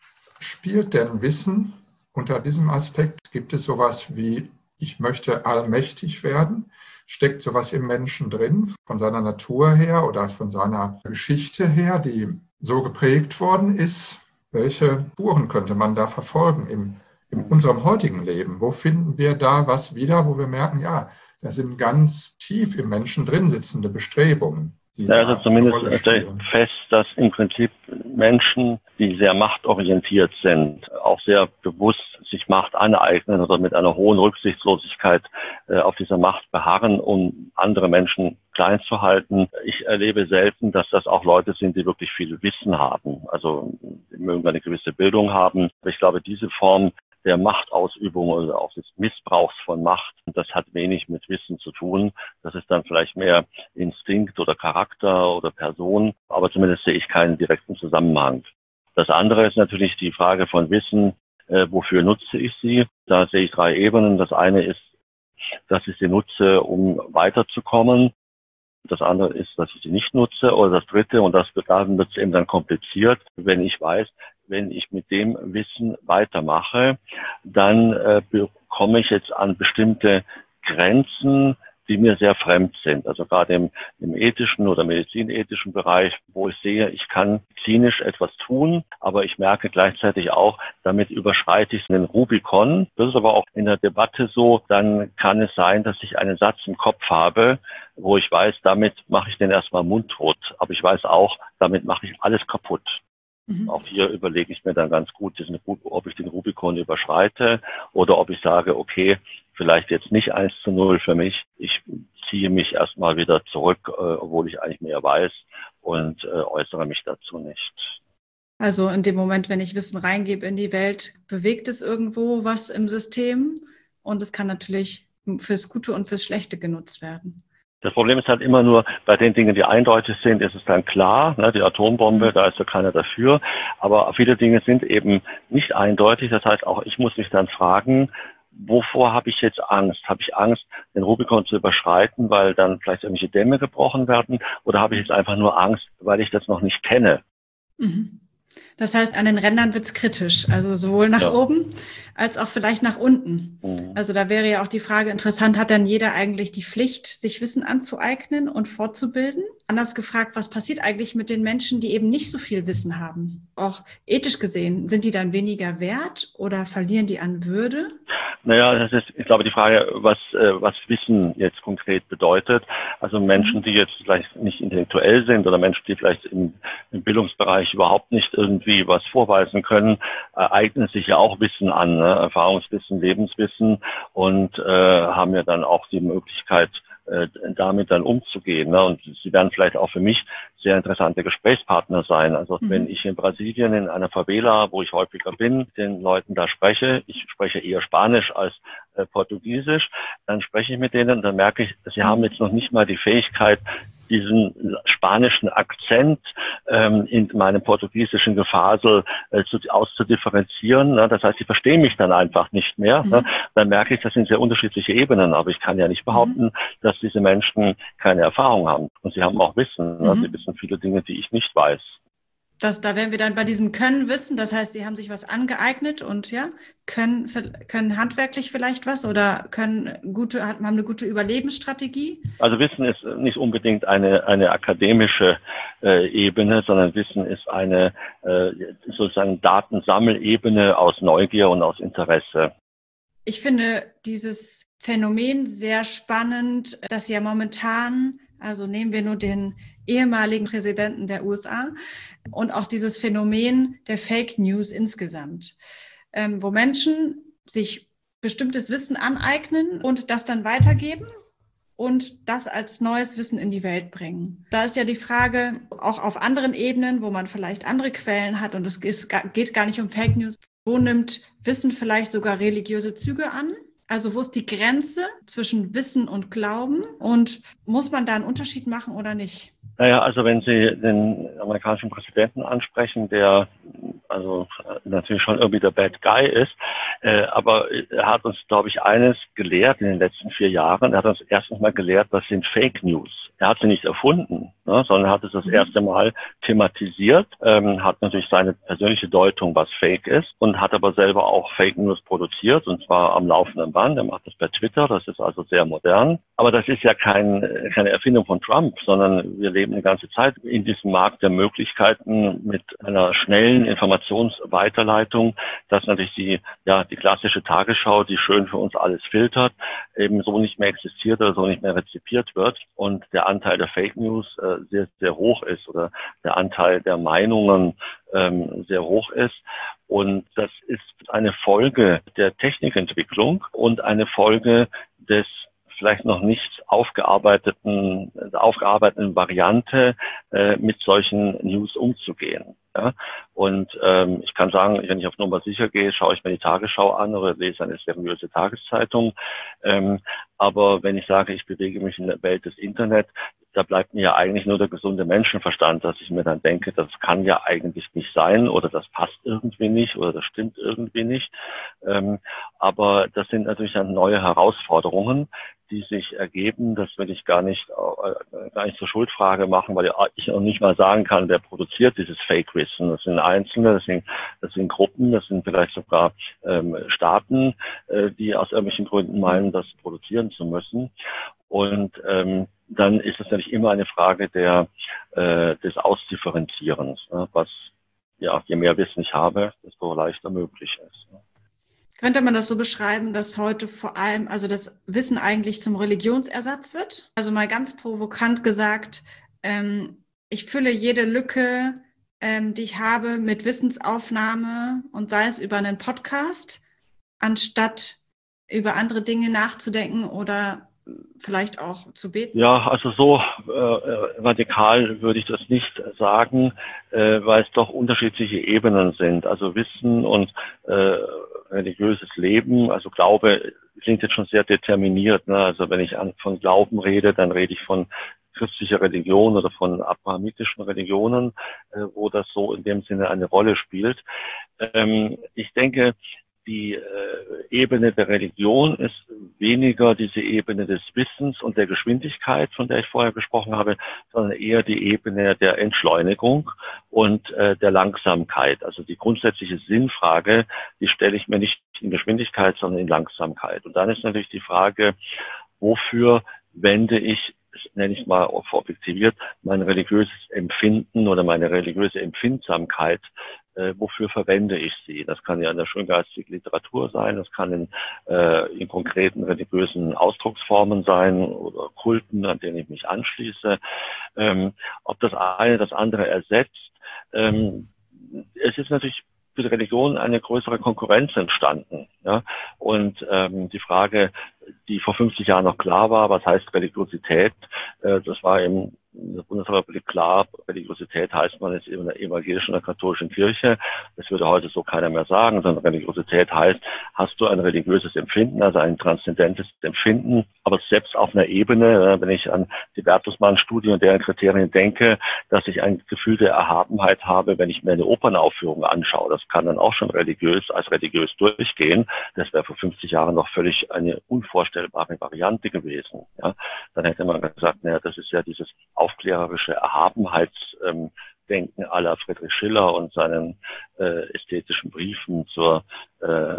spielt denn Wissen unter diesem Aspekt? Gibt es sowas wie ich möchte allmächtig werden? Steckt sowas im Menschen drin, von seiner Natur her oder von seiner Geschichte her, die so geprägt worden ist? Welche Spuren könnte man da verfolgen im, in unserem heutigen Leben? Wo finden wir da was wieder, wo wir merken, ja, da sind ganz tief im Menschen drin sitzende Bestrebungen? Ja, also zumindest stelle ich fest, dass im Prinzip Menschen, die sehr machtorientiert sind, auch sehr bewusst sich Macht aneignen oder mit einer hohen Rücksichtslosigkeit äh, auf dieser Macht beharren, um andere Menschen klein zu halten. Ich erlebe selten, dass das auch Leute sind, die wirklich viel Wissen haben. Also die mögen eine gewisse Bildung haben. Aber ich glaube, diese Form der Machtausübung oder auch des Missbrauchs von Macht, das hat wenig mit Wissen zu tun. Das ist dann vielleicht mehr Instinkt oder Charakter oder Person, aber zumindest sehe ich keinen direkten Zusammenhang. Das andere ist natürlich die Frage von Wissen, äh, wofür nutze ich sie? Da sehe ich drei Ebenen. Das eine ist, dass ich sie nutze, um weiterzukommen. Das andere ist, dass ich sie nicht nutze. Oder das dritte, und das dann wird es eben dann kompliziert, wenn ich weiß, wenn ich mit dem Wissen weitermache, dann äh, bekomme ich jetzt an bestimmte Grenzen, die mir sehr fremd sind. Also gerade im, im ethischen oder medizinethischen Bereich, wo ich sehe, ich kann klinisch etwas tun, aber ich merke gleichzeitig auch, damit überschreite ich den Rubikon. Das ist aber auch in der Debatte so, dann kann es sein, dass ich einen Satz im Kopf habe, wo ich weiß, damit mache ich den erstmal mundtot. Aber ich weiß auch, damit mache ich alles kaputt. Mhm. Auch hier überlege ich mir dann ganz gut, ob ich den Rubikon überschreite oder ob ich sage, okay, vielleicht jetzt nicht eins zu null für mich. Ich ziehe mich erstmal wieder zurück, äh, obwohl ich eigentlich mehr weiß und äh, äußere mich dazu nicht. Also in dem Moment, wenn ich Wissen reingebe in die Welt, bewegt es irgendwo was im System und es kann natürlich fürs Gute und fürs Schlechte genutzt werden. Das Problem ist halt immer nur, bei den Dingen, die eindeutig sind, ist es dann klar, ne, die Atombombe, mhm. da ist ja keiner dafür. Aber viele Dinge sind eben nicht eindeutig. Das heißt, auch ich muss mich dann fragen, wovor habe ich jetzt Angst? Habe ich Angst, den Rubikon zu überschreiten, weil dann vielleicht irgendwelche Dämme gebrochen werden? Oder habe ich jetzt einfach nur Angst, weil ich das noch nicht kenne? Mhm. Das heißt, an den Rändern wird's kritisch, also sowohl nach Ja. oben als auch vielleicht nach unten. Mhm. Also da wäre ja auch die Frage interessant, hat dann jeder eigentlich die Pflicht, sich Wissen anzueignen und fortzubilden? Anders gefragt, was passiert eigentlich mit den Menschen, die eben nicht so viel Wissen haben? Auch ethisch gesehen, sind die dann weniger wert oder verlieren die an Würde? Naja, das ist, ich glaube, die Frage, was, äh, was Wissen jetzt konkret bedeutet. Also Menschen, die jetzt vielleicht nicht intellektuell sind oder Menschen, die vielleicht im, im Bildungsbereich überhaupt nicht irgendwie was vorweisen können, äh, eignen sich ja auch Wissen an, ne? Erfahrungswissen, Lebenswissen und äh, haben ja dann auch die Möglichkeit, äh, damit dann umzugehen. Ne? Und sie werden vielleicht auch für mich sehr interessante Gesprächspartner sein. Also mhm. wenn ich in Brasilien in einer Favela, wo ich häufiger bin, den Leuten da spreche, ich spreche eher Spanisch als äh, Portugiesisch, dann spreche ich mit denen und dann merke ich, sie haben jetzt noch nicht mal die Fähigkeit, diesen spanischen Akzent ähm, in meinem portugiesischen Gefasel äh, zu, auszudifferenzieren. Ne? Das heißt, sie verstehen mich dann einfach nicht mehr. Mhm. Ne? Dann merke ich, das sind sehr unterschiedliche Ebenen, aber ich kann ja nicht behaupten, mhm. dass diese Menschen keine Erfahrung haben. Und sie haben auch Wissen. Mhm. Ne? Sie wissen viele Dinge, die ich nicht weiß. Das, da wären wir dann bei diesem Können wissen. Das heißt, sie haben sich was angeeignet und ja, können, können handwerklich vielleicht was oder können gute, haben eine gute Überlebensstrategie? Also Wissen ist nicht unbedingt eine, eine akademische äh, Ebene, sondern Wissen ist eine äh, sozusagen Datensammelebene aus Neugier und aus Interesse. Ich finde dieses Phänomen sehr spannend, dass ja momentan, also nehmen wir nur den ehemaligen Präsidenten der U S A und auch dieses Phänomen der Fake News insgesamt, ähm, wo Menschen sich bestimmtes Wissen aneignen und das dann weitergeben und das als neues Wissen in die Welt bringen. Da ist ja die Frage, auch auf anderen Ebenen, wo man vielleicht andere Quellen hat und es ist, geht gar nicht um Fake News, wo nimmt Wissen vielleicht sogar religiöse Züge an? Also wo ist die Grenze zwischen Wissen und Glauben und muss man da einen Unterschied machen oder nicht? Naja, also wenn Sie den amerikanischen Präsidenten ansprechen, der also natürlich schon irgendwie der Bad Guy ist, äh, aber er hat uns, glaube ich, eines gelehrt in den letzten vier Jahren. Er hat uns erstens mal gelehrt, was sind Fake News. Er hat sie nicht erfunden, ne, sondern hat es das mhm. erste Mal thematisiert, ähm, hat natürlich seine persönliche Deutung, was Fake ist, und hat aber selber auch Fake News produziert, und zwar am laufenden Band. Er macht das per Twitter, das ist also sehr modern. Aber das ist ja kein, keine Erfindung von Trump, sondern wir leben eine ganze Zeit in diesem Markt der Möglichkeiten mit einer schnellen Informationsweiterleitung, dass natürlich die, ja, die klassische Tagesschau, die schön für uns alles filtert, eben so nicht mehr existiert oder so nicht mehr rezipiert wird und der Anteil der Fake News äh, sehr, sehr hoch ist oder der Anteil der Meinungen ähm, sehr hoch ist. Und das ist eine Folge der Technikentwicklung und eine Folge des vielleicht noch nicht aufgearbeiteten, aufgearbeiteten Variante, äh, mit solchen News umzugehen. Ja? Und ähm, ich kann sagen, wenn ich auf Nummer sicher gehe, schaue ich mir die Tagesschau an oder lese eine seriöse Tageszeitung. Ähm, aber wenn ich sage, ich bewege mich in der Welt des Internet, da bleibt mir ja eigentlich nur der gesunde Menschenverstand, dass ich mir dann denke, das kann ja eigentlich nicht sein oder das passt irgendwie nicht oder das stimmt irgendwie nicht. Ähm, aber das sind natürlich dann neue Herausforderungen, die sich ergeben. Das will ich gar nicht, äh, gar nicht zur Schuldfrage machen, weil ich auch nicht mal sagen kann, wer produziert dieses Fake-Wissen. Das sind Einzelne, das sind, das sind Gruppen, das sind vielleicht sogar ähm, Staaten, äh, die aus irgendwelchen Gründen meinen, das produzieren zu müssen. Und ähm, dann ist es natürlich immer eine Frage der äh, des Ausdifferenzierens, ne? Was, ja, je mehr Wissen ich habe, desto leichter möglich ist. Ne? Könnte man das so beschreiben, dass heute vor allem, also das Wissen eigentlich zum Religionsersatz wird? Also mal ganz provokant gesagt, ähm, ich fülle jede Lücke, ähm, die ich habe, mit Wissensaufnahme und sei es über einen Podcast, anstatt über andere Dinge nachzudenken oder vielleicht auch zu beten? Ja, also so äh, radikal würde ich das nicht sagen, äh, weil es doch unterschiedliche Ebenen sind. Also Wissen und äh, religiöses Leben, also Glaube klingt jetzt schon sehr determiniert. Ne? Also wenn ich an, von Glauben rede, dann rede ich von christlicher Religion oder von abrahamitischen Religionen, äh, wo das so in dem Sinne eine Rolle spielt. Ähm, ich denke, die äh, Ebene der Religion ist weniger diese Ebene des Wissens und der Geschwindigkeit, von der ich vorher gesprochen habe, sondern eher die Ebene der Entschleunigung und äh, der Langsamkeit. Also die grundsätzliche Sinnfrage, die stelle ich mir nicht in Geschwindigkeit, sondern in Langsamkeit. Und dann ist natürlich die Frage, wofür wende ich, nenne ich es mal objektiviert, mein religiöses Empfinden oder meine religiöse Empfindsamkeit, äh, wofür verwende ich sie? Das kann ja in der schöngeistigen Literatur sein, das kann in, äh, in konkreten religiösen Ausdrucksformen sein oder Kulten, an denen ich mich anschließe. Ähm, ob das eine das andere ersetzt, ähm, es ist natürlich für die Religion eine größere Konkurrenz entstanden. Ja? Und ähm, die Frage, die vor fünfzig Jahren noch klar war, was heißt Religiosität, äh, das war im in der Bundesrepublik klar, Religiosität heißt, man ist in der evangelischen oder katholischen Kirche. Das würde heute so keiner mehr sagen, sondern Religiosität heißt, hast du ein religiöses Empfinden, also ein transzendentes Empfinden, aber selbst auf einer Ebene, wenn ich an die Bertelsmann-Studie und deren Kriterien denke, dass ich ein Gefühl der Erhabenheit habe, wenn ich mir eine Opernaufführung anschaue. Das kann dann auch schon religiös, als religiös durchgehen. Das wäre vor fünfzig Jahren noch völlig eine unvorstellbare Variante gewesen. Ja, dann hätte man gesagt, naja, das ist ja dieses aufklärerische Erhabenheitsdenken ähm, à la Friedrich Schiller und seinen äh, ästhetischen Briefen zur, äh, äh,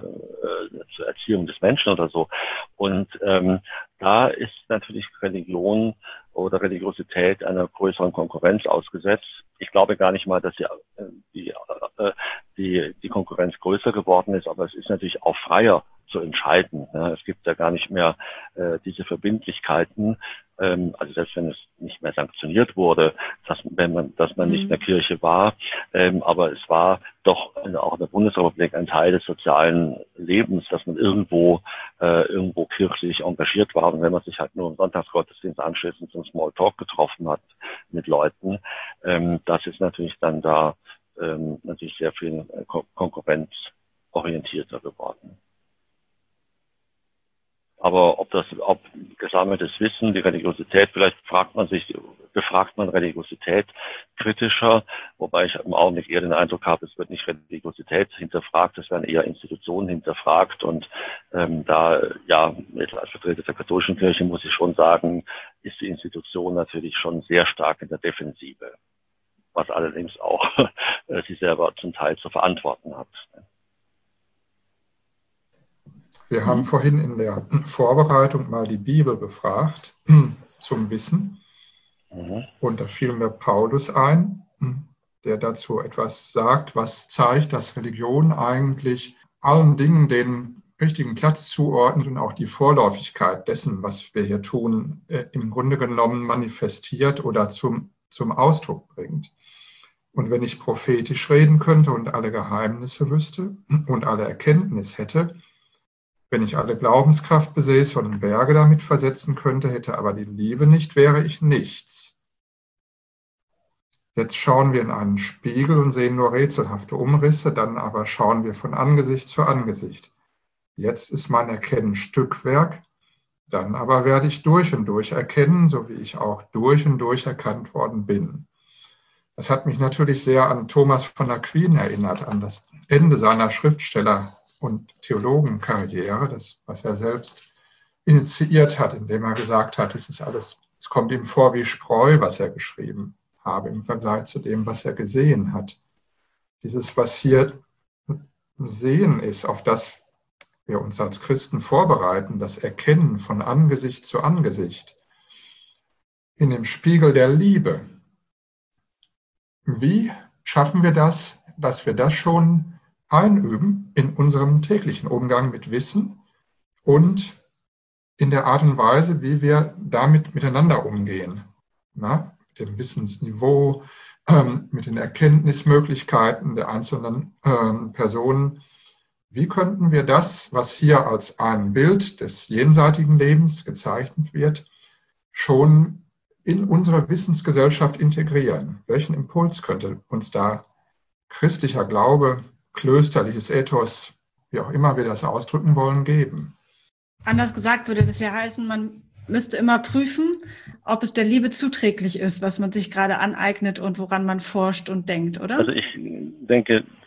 zur Erziehung des Menschen oder so. Und ähm, da ist natürlich Religion oder Religiosität einer größeren Konkurrenz ausgesetzt. Ich glaube gar nicht mal, dass die, die, äh, die, die Konkurrenz größer geworden ist, aber es ist natürlich auch freier zu entscheiden. Ja, es gibt ja gar nicht mehr äh, diese Verbindlichkeiten, ähm, also selbst wenn es nicht mehr sanktioniert wurde, dass, wenn man, dass man mhm. nicht in der Kirche war, ähm, aber es war doch in, auch in der Bundesrepublik ein Teil des sozialen Lebens, dass man irgendwo äh, irgendwo kirchlich engagiert war, und wenn man sich halt nur im Sonntagsgottesdienst anschließend zum Smalltalk getroffen hat mit Leuten, ähm, das ist natürlich dann da ähm, natürlich sehr viel Ko- konkurrenzorientierter geworden. Aber ob das, ob gesammeltes Wissen, die Religiosität, vielleicht fragt man sich, befragt man Religiosität kritischer, wobei ich im Augenblick eher den Eindruck habe, es wird nicht Religiosität hinterfragt, es werden eher Institutionen hinterfragt, und ähm, da, ja, als Vertreter der katholischen Kirche muss ich schon sagen, ist die Institution natürlich schon sehr stark in der Defensive, was allerdings auch äh, sie selber zum Teil zu verantworten hat. Wir haben vorhin in der Vorbereitung mal die Bibel befragt zum Wissen. Mhm. Und da fiel mir Paulus ein, der dazu etwas sagt, was zeigt, dass Religion eigentlich allen Dingen den richtigen Platz zuordnet und auch die Vorläufigkeit dessen, was wir hier tun, im Grunde genommen manifestiert oder zum, zum Ausdruck bringt. Und wenn ich prophetisch reden könnte und alle Geheimnisse wüsste und alle Erkenntnis hätte, wenn ich alle Glaubenskraft besäße und Berge damit versetzen könnte, hätte aber die Liebe nicht, wäre ich nichts. Jetzt schauen wir in einen Spiegel und sehen nur rätselhafte Umrisse, dann aber schauen wir von Angesicht zu Angesicht. Jetzt ist mein Erkennen Stückwerk, dann aber werde ich durch und durch erkennen, so wie ich auch durch und durch erkannt worden bin. Das hat mich natürlich sehr an Thomas von Aquin erinnert, an das Ende seiner Schriftsteller- und Theologenkarriere, das, was er selbst initiiert hat, indem er gesagt hat, es ist alles, es kommt ihm vor wie Spreu, was er geschrieben habe, im Vergleich zu dem, was er gesehen hat. Dieses, was hier sehen ist, auf das wir uns als Christen vorbereiten, das Erkennen von Angesicht zu Angesicht, in dem Spiegel der Liebe. Wie schaffen wir das, dass wir das schon einüben in unserem täglichen Umgang mit Wissen und in der Art und Weise, wie wir damit miteinander umgehen. Na, mit dem Wissensniveau, ähm, mit den Erkenntnismöglichkeiten der einzelnen ähm, Personen. Wie könnten wir das, was hier als ein Bild des jenseitigen Lebens gezeichnet wird, schon in unsere Wissensgesellschaft integrieren? Welchen Impuls könnte uns da christlicher Glaube, klösterliches Ethos, wie auch immer wir das ausdrücken wollen, geben? Anders gesagt würde das ja heißen, man müsste immer prüfen, ob es der Liebe zuträglich ist, was man sich gerade aneignet und woran man forscht und denkt, oder? Also ich denke,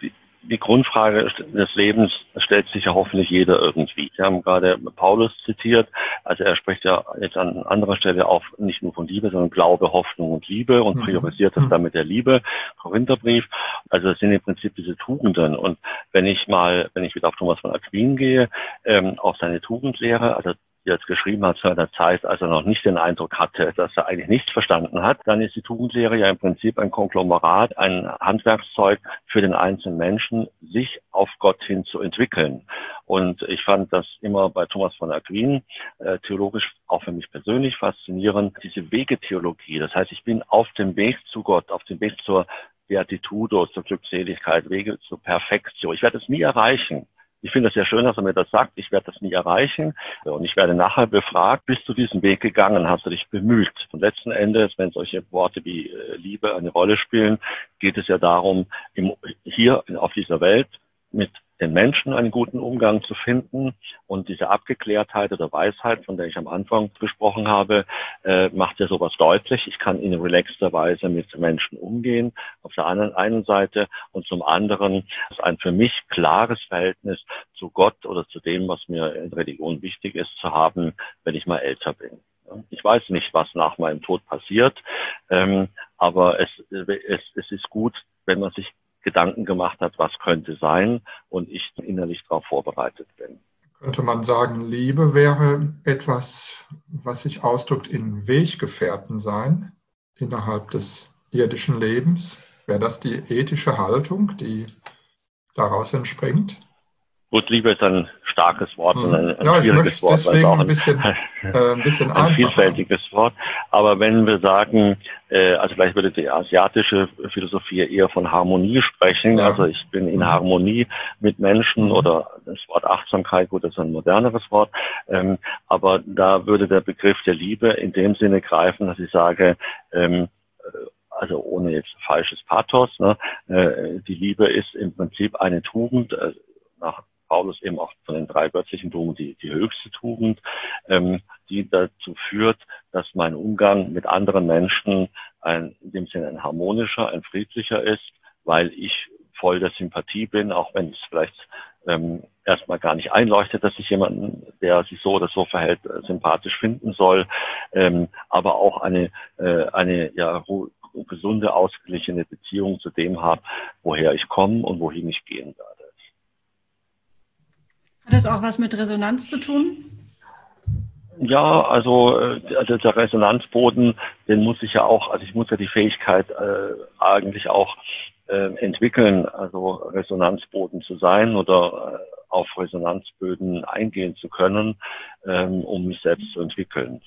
die Grundfrage des Lebens stellt sich ja hoffentlich jeder irgendwie. Sie haben gerade Paulus zitiert, also er spricht ja jetzt an anderer Stelle auch nicht nur von Liebe, sondern Glaube, Hoffnung und Liebe und priorisiert das dann mit der Liebe, Korintherbrief. Also das sind im Prinzip diese Tugenden. Und wenn ich mal, wenn ich wieder auf Thomas von Aquin gehe, ähm, auf seine Tugendlehre, also die er jetzt geschrieben hat zu einer Zeit, als er noch nicht den Eindruck hatte, dass er eigentlich nichts verstanden hat, dann ist die Tugendlehre ja im Prinzip ein Konglomerat, ein Handwerkszeug für den einzelnen Menschen, sich auf Gott hin zu entwickeln. Und ich fand das immer bei Thomas von Aquin äh, theologisch auch für mich persönlich faszinierend, diese Wegetheologie. Das heißt, ich bin auf dem Weg zu Gott, auf dem Weg zur Beatitudo, zur Glückseligkeit, Wege zur Perfektio. Ich werde es nie erreichen. Ich finde es sehr schön, dass er mir das sagt. Ich werde das nie erreichen. Und ich werde nachher befragt, bist du diesen Weg gegangen? Hast du dich bemüht? Und letzten Endes, wenn solche Worte wie Liebe eine Rolle spielen, geht es ja darum, hier auf dieser Welt mit den Menschen einen guten Umgang zu finden. Und diese Abgeklärtheit oder Weisheit, von der ich am Anfang besprochen habe, äh, macht ja sowas deutlich. Ich kann in relaxter Weise mit Menschen umgehen, auf der anderen einen Seite. Und zum anderen ist ein für mich klares Verhältnis zu Gott oder zu dem, was mir in Religion wichtig ist, zu haben, wenn ich mal älter bin. Ich weiß nicht, was nach meinem Tod passiert, ähm, aber es, es, es ist gut, wenn man sich Gedanken gemacht hat, was könnte sein und ich innerlich darauf vorbereitet bin. Könnte man sagen, Liebe wäre etwas, was sich ausdrückt in Weggefährten sein innerhalb des irdischen Lebens? Wäre das die ethische Haltung, die daraus entspringt? Gut, Liebe ist ein starkes Wort und ein, ein ja, schwieriges Wort. Deswegen auch ein, ein bisschen, äh, ein bisschen ein vielfältiges Wort. Aber wenn wir sagen, äh, also vielleicht würde die asiatische Philosophie eher von Harmonie sprechen. Ja. Also ich bin in Harmonie mit Menschen, mhm. oder das Wort Achtsamkeit, gut, das ist ein moderneres Wort. Ähm, aber da würde der Begriff der Liebe in dem Sinne greifen, dass ich sage, ähm, also ohne jetzt falsches Pathos, ne, äh, die Liebe ist im Prinzip eine Tugend, äh, nach Paulus eben auch von den drei göttlichen Tugenden die, die höchste Tugend, ähm, die dazu führt, dass mein Umgang mit anderen Menschen ein, in dem Sinne ein harmonischer, ein friedlicher ist, weil ich voll der Sympathie bin, auch wenn es vielleicht ähm, erstmal gar nicht einleuchtet, dass ich jemanden, der sich so oder so verhält, äh, sympathisch finden soll, ähm, aber auch eine, äh, eine ja, gesunde, ausgeglichene Beziehung zu dem habe, woher ich komme und wohin ich gehen werde. Hat das auch was mit Resonanz zu tun? Ja, also, also der Resonanzboden, den muss ich ja auch, also ich muss ja die Fähigkeit äh, eigentlich auch äh, entwickeln, also Resonanzboden zu sein oder äh, auf Resonanzböden eingehen zu können, ähm, um mich selbst zu entwickeln.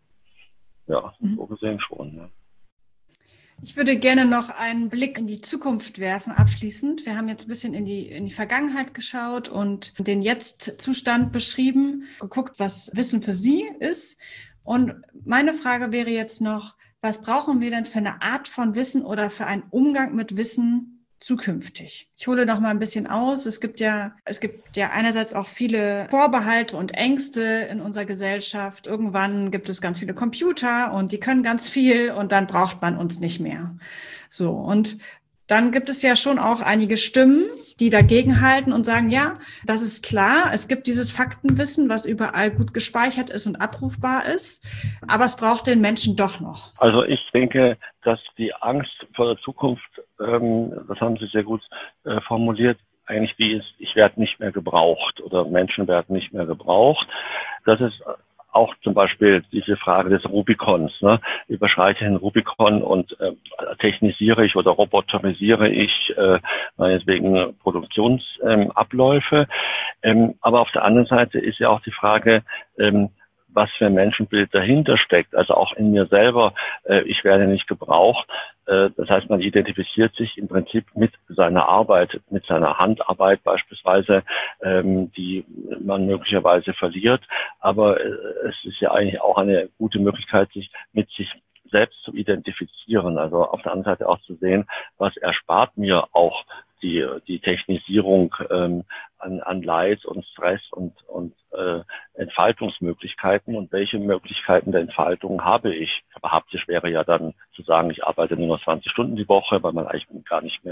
Ja, mhm. so gesehen schon. Ja. Ich würde gerne noch einen Blick in die Zukunft werfen, abschließend. Wir haben jetzt ein bisschen in die, in die Vergangenheit geschaut und den Jetzt-Zustand beschrieben, geguckt, was Wissen für Sie ist. Und meine Frage wäre jetzt noch, was brauchen wir denn für eine Art von Wissen oder für einen Umgang mit Wissen zukünftig? Ich hole noch mal ein bisschen aus. Es gibt ja, es gibt ja einerseits auch viele Vorbehalte und Ängste in unserer Gesellschaft. Irgendwann gibt es ganz viele Computer und die können ganz viel und dann braucht man uns nicht mehr. So. Und dann gibt es ja schon auch einige Stimmen, die dagegen halten und sagen, ja, das ist klar, es gibt dieses Faktenwissen, was überall gut gespeichert ist und abrufbar ist, aber es braucht den Menschen doch noch. Also ich denke, dass die Angst vor der Zukunft, ähm, das haben Sie sehr gut äh, formuliert, eigentlich die ist, ich werde nicht mehr gebraucht oder Menschen werden nicht mehr gebraucht. Das ist auch zum Beispiel diese Frage des Rubikons. Ne? Überschreite ich den Rubikon und äh, technisiere ich oder roboterisiere ich äh, meinetwegen Produktionsabläufe. Ähm, aber auf der anderen Seite ist ja auch die Frage, ähm, was für ein Menschenbild dahinter steckt. Also auch in mir selber, äh, ich werde nicht gebraucht. Äh, das heißt, man identifiziert sich im Prinzip mit seiner Arbeit, mit seiner Handarbeit beispielsweise, ähm, die man möglicherweise verliert. Aber äh, es ist ja eigentlich auch eine gute Möglichkeit, sich mit sich selbst zu identifizieren. Also auf der anderen Seite auch zu sehen, was erspart mir auch die die Technisierung ähm, an, an Leid und Stress und und äh, Entfaltungsmöglichkeiten und welche Möglichkeiten der Entfaltung habe ich. Aber haptisch wäre ja dann zu sagen, ich arbeite nur noch zwanzig Stunden die Woche, weil man eigentlich gar nicht mehr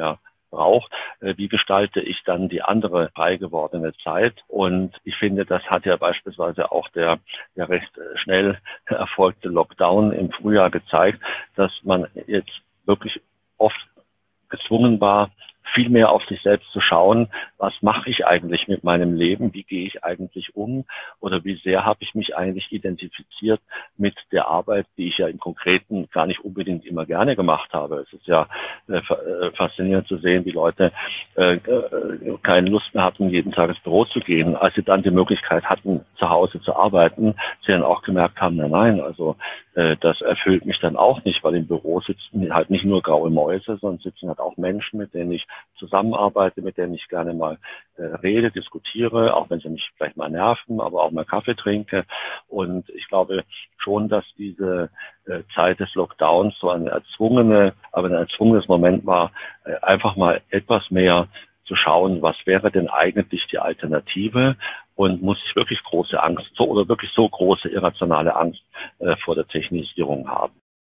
brauche, äh, wie gestalte ich dann die andere frei gewordene Zeit? Und ich finde, das hat ja beispielsweise auch der, der recht schnell erfolgte Lockdown im Frühjahr gezeigt, dass man jetzt wirklich oft gezwungen war, viel mehr auf sich selbst zu schauen, was mache ich eigentlich mit meinem Leben, wie gehe ich eigentlich um oder wie sehr habe ich mich eigentlich identifiziert mit der Arbeit, die ich ja im Konkreten gar nicht unbedingt immer gerne gemacht habe. Es ist ja äh, faszinierend zu sehen, wie Leute äh, äh, keine Lust mehr hatten, jeden Tag ins Büro zu gehen. Als sie dann die Möglichkeit hatten, zu Hause zu arbeiten, sie dann auch gemerkt haben, nein, nein, also äh, das erfüllt mich dann auch nicht, weil im Büro sitzen halt nicht nur graue Mäuse, sondern sitzen halt auch Menschen, mit denen ich zusammenarbeite, mit denen ich gerne mal äh, rede, diskutiere, auch wenn sie mich vielleicht mal nerven, aber auch mal Kaffee trinke. Und ich glaube schon, dass diese äh, Zeit des Lockdowns so eine erzwungene, aber ein erzwungenes Moment war, äh, einfach mal etwas mehr zu schauen, was wäre denn eigentlich die Alternative und muss ich wirklich große Angst so oder wirklich so große irrationale Angst äh, vor der Technisierung haben.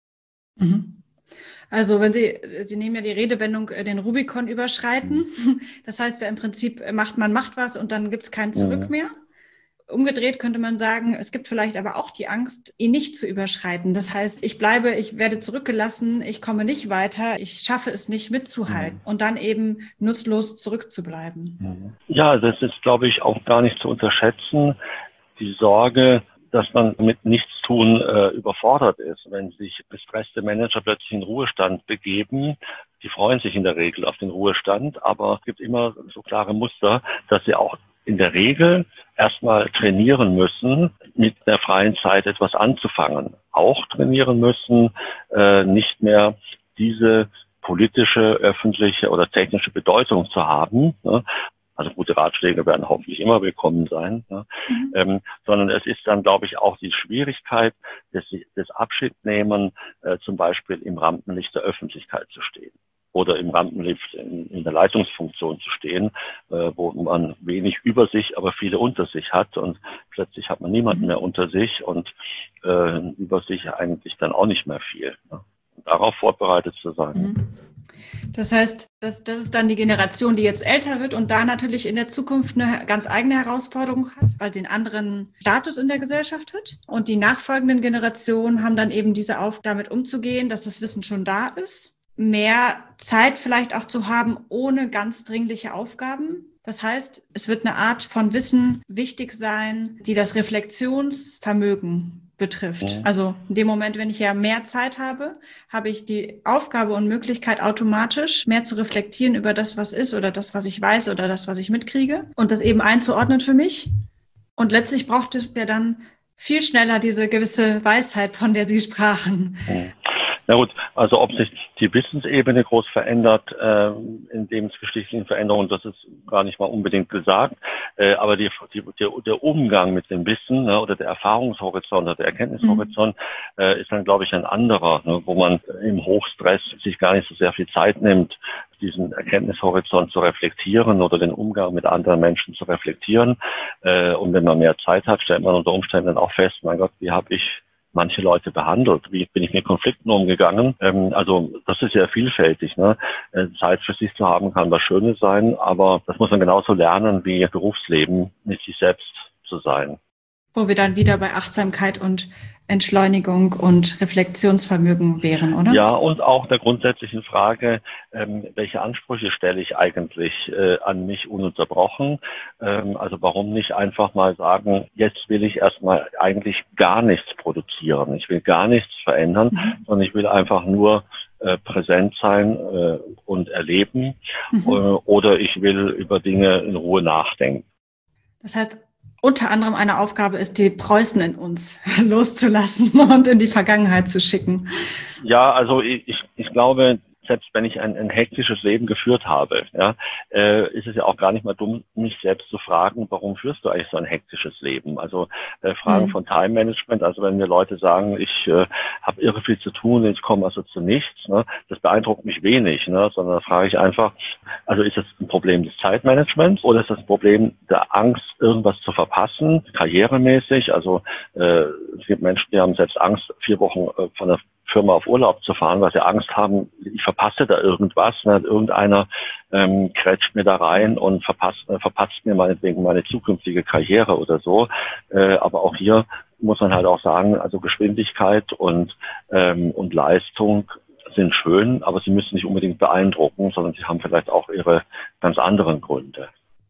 Mhm. Also wenn Sie, Sie nehmen ja die Redewendung, den Rubikon überschreiten. Das heißt ja im Prinzip, macht man macht was und dann gibt es kein Zurück mehr. Umgedreht könnte man sagen, es gibt vielleicht aber auch die Angst, ihn nicht zu überschreiten. Das heißt, ich bleibe, ich werde zurückgelassen, ich komme nicht weiter, ich schaffe es nicht mitzuhalten und dann eben nutzlos zurückzubleiben. Ja, das ist, glaube ich, auch gar nicht zu unterschätzen. Die Sorge, dass man mit Nichtstun äh, überfordert ist. Wenn sich gestresste Manager plötzlich in Ruhestand begeben, die freuen sich in der Regel auf den Ruhestand, aber es gibt immer so klare Muster, dass sie auch in der Regel erstmal trainieren müssen, mit der freien Zeit etwas anzufangen. Auch trainieren müssen, äh, nicht mehr diese politische, öffentliche oder technische Bedeutung zu haben, ne? Also gute Ratschläge werden hoffentlich immer willkommen sein, ne? mhm. ähm, sondern es ist dann, glaube ich, auch die Schwierigkeit des, des Abschiednehmen, äh, zum Beispiel im Rampenlicht der Öffentlichkeit zu stehen oder im Rampenlicht in, in der Leitungsfunktion zu stehen, äh, wo man wenig über sich, aber viele unter sich hat und plötzlich hat man niemanden mhm. mehr unter sich und äh, über sich eigentlich dann auch nicht mehr viel, ne? Darauf vorbereitet zu sein. Mhm. Das heißt, das, das ist dann die Generation, die jetzt älter wird und da natürlich in der Zukunft eine ganz eigene Herausforderung hat, weil sie einen anderen Status in der Gesellschaft hat. Und die nachfolgenden Generationen haben dann eben diese Aufgabe, damit umzugehen, dass das Wissen schon da ist. Mehr Zeit vielleicht auch zu haben, ohne ganz dringliche Aufgaben. Das heißt, es wird eine Art von Wissen wichtig sein, die das Reflexionsvermögen betrifft. Also in dem Moment, wenn ich ja mehr Zeit habe, habe ich die Aufgabe und Möglichkeit automatisch mehr zu reflektieren über das, was ist oder das, was ich weiß oder das, was ich mitkriege und das eben einzuordnen für mich. Und letztlich braucht es ja dann viel schneller diese gewisse Weisheit, von der Sie sprachen. Na gut, also ob sich die Wissensebene groß verändert, äh, in lebensgeschichtlichen Veränderungen, das ist gar nicht mal unbedingt gesagt. Äh, aber die, die, der, der Umgang mit dem Wissen, ne, oder der Erfahrungshorizont oder der Erkenntnishorizont mhm. äh, ist dann, glaube ich, ein anderer, ne, wo man im Hochstress sich gar nicht so sehr viel Zeit nimmt, diesen Erkenntnishorizont zu reflektieren oder den Umgang mit anderen Menschen zu reflektieren. Äh, und wenn man mehr Zeit hat, stellt man unter Umständen dann auch fest, mein Gott, wie habe ich manche Leute behandelt, wie bin ich mit Konflikten umgegangen. Ähm, also das ist ja vielfältig, ne? Zeit für sich zu haben kann was Schönes sein, aber das muss man genauso lernen wie Berufsleben, mit sich selbst zu sein. Wo wir dann wieder bei Achtsamkeit und Entschleunigung und Reflexionsvermögen wären, oder? Ja, und auch der grundsätzlichen Frage, ähm, welche Ansprüche stelle ich eigentlich äh, an mich ununterbrochen? Ähm, also warum nicht einfach mal sagen, jetzt will ich erstmal eigentlich gar nichts produzieren. Ich will gar nichts verändern, mhm. sondern ich will einfach nur äh, präsent sein äh, und erleben mhm. äh, oder ich will über Dinge in Ruhe nachdenken. Das heißt, unter anderem eine Aufgabe ist, die Preußen in uns loszulassen und in die Vergangenheit zu schicken. Ja, also ich, ich glaube, selbst wenn ich ein, ein hektisches Leben geführt habe, ja, äh, ist es ja auch gar nicht mal dumm, mich selbst zu fragen, warum führst du eigentlich so ein hektisches Leben? Also äh, Fragen mhm. von Time Management, also wenn mir Leute sagen, ich äh, habe irre viel zu tun, ich komme also zu nichts, ne, das beeindruckt mich wenig, ne, sondern da frage ich einfach, also ist das ein Problem des Zeitmanagements oder ist das ein Problem der Angst, irgendwas zu verpassen, karrieremäßig? Also äh, es gibt Menschen, die haben selbst Angst, vier Wochen äh, von der Firma auf Urlaub zu fahren, weil sie Angst haben, ich verpasse da irgendwas, ne? Irgendeiner ähm, krätscht mir da rein und verpasst, äh, verpasst mir meinetwegen meine zukünftige Karriere oder so. Äh, aber auch hier muss man halt auch sagen, also Geschwindigkeit und ähm, und Leistung sind schön, aber sie müssen nicht unbedingt beeindrucken, sondern sie haben vielleicht auch ihre ganz anderen Gründe.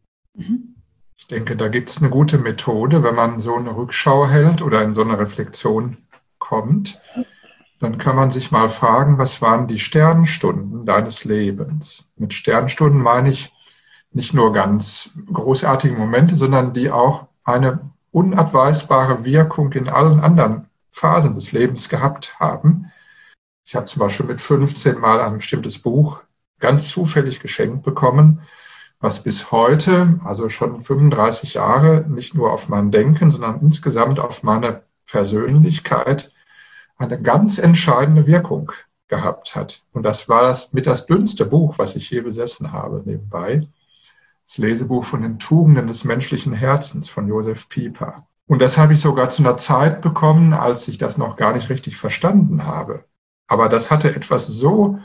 Ich denke, da gibt es eine gute Methode, wenn man so eine Rückschau hält oder in so eine Reflexion kommt, dann kann man sich mal fragen, was waren die Sternstunden deines Lebens? Mit Sternstunden meine ich nicht nur ganz großartige Momente, sondern die auch eine unabweisbare Wirkung in allen anderen Phasen des Lebens gehabt haben. Ich habe zum Beispiel mit fünfzehn Mal ein bestimmtes Buch ganz zufällig geschenkt bekommen, was bis heute, also schon fünfunddreißig Jahre, nicht nur auf mein Denken, sondern insgesamt auf meine Persönlichkeit eine ganz entscheidende Wirkung gehabt hat. Und das war das mit das dünnste Buch, was ich je besessen habe, nebenbei. Das Lesebuch von den Tugenden des menschlichen Herzens von Josef Pieper. Und das habe ich sogar zu einer Zeit bekommen, als ich das noch gar nicht richtig verstanden habe. Aber das hatte etwas so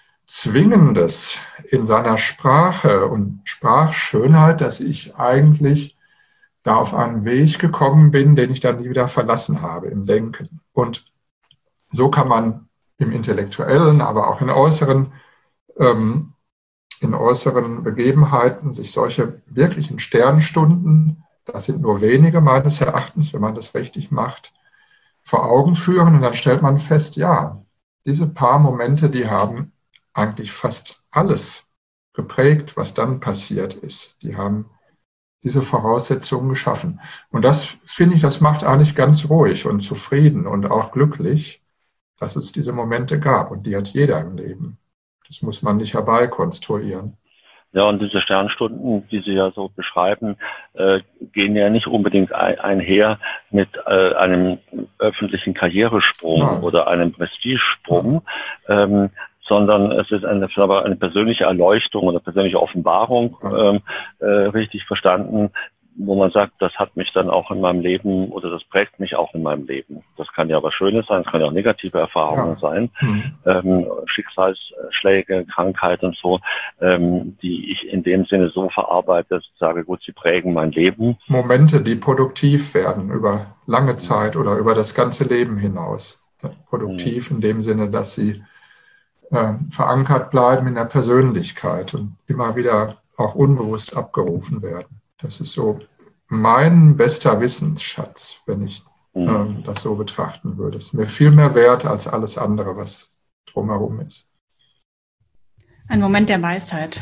Zwingendes in seiner Sprache und Sprachschönheit, dass ich eigentlich da auf einen Weg gekommen bin, den ich dann nie wieder verlassen habe im Denken. Und so kann man im Intellektuellen, aber auch in äußeren, ähm, in äußeren Begebenheiten sich solche wirklichen Sternstunden, das sind nur wenige meines Erachtens, wenn man das richtig macht, vor Augen führen. Und dann stellt man fest, ja, diese paar Momente, die haben eigentlich fast alles geprägt, was dann passiert ist. Die haben diese Voraussetzungen geschaffen. Und das, finde ich, das macht eigentlich ganz ruhig und zufrieden und auch glücklich, dass es diese Momente gab. Und die hat jeder im Leben. Das muss man nicht herbeikonstruieren. Ja, und diese Sternstunden, die Sie ja so beschreiben, äh, gehen ja nicht unbedingt ein, einher mit äh, einem öffentlichen Karrieresprung Nein. oder einem Prestigesprung, ähm, sondern es ist eine, aber eine persönliche Erleuchtung oder persönliche Offenbarung, ähm, äh, richtig verstanden, wo man sagt, das hat mich dann auch in meinem Leben oder das prägt mich auch in meinem Leben. Das kann ja was Schönes sein, es kann ja auch negative Erfahrungen ja. sein, mhm. ähm, Schicksalsschläge, Krankheit und so, ähm, die ich in dem Sinne so verarbeite, dass ich sage, gut, sie prägen mein Leben. Momente, die produktiv werden über lange Zeit oder über das ganze Leben hinaus. Produktiv mhm. in dem Sinne, dass sie äh, verankert bleiben in der Persönlichkeit und immer wieder auch unbewusst abgerufen werden. Das ist so mein bester Wissensschatz, wenn ich ähm, das so betrachten würde. Es ist mir viel mehr wert als alles andere, was drumherum ist. Ein Moment der Weisheit.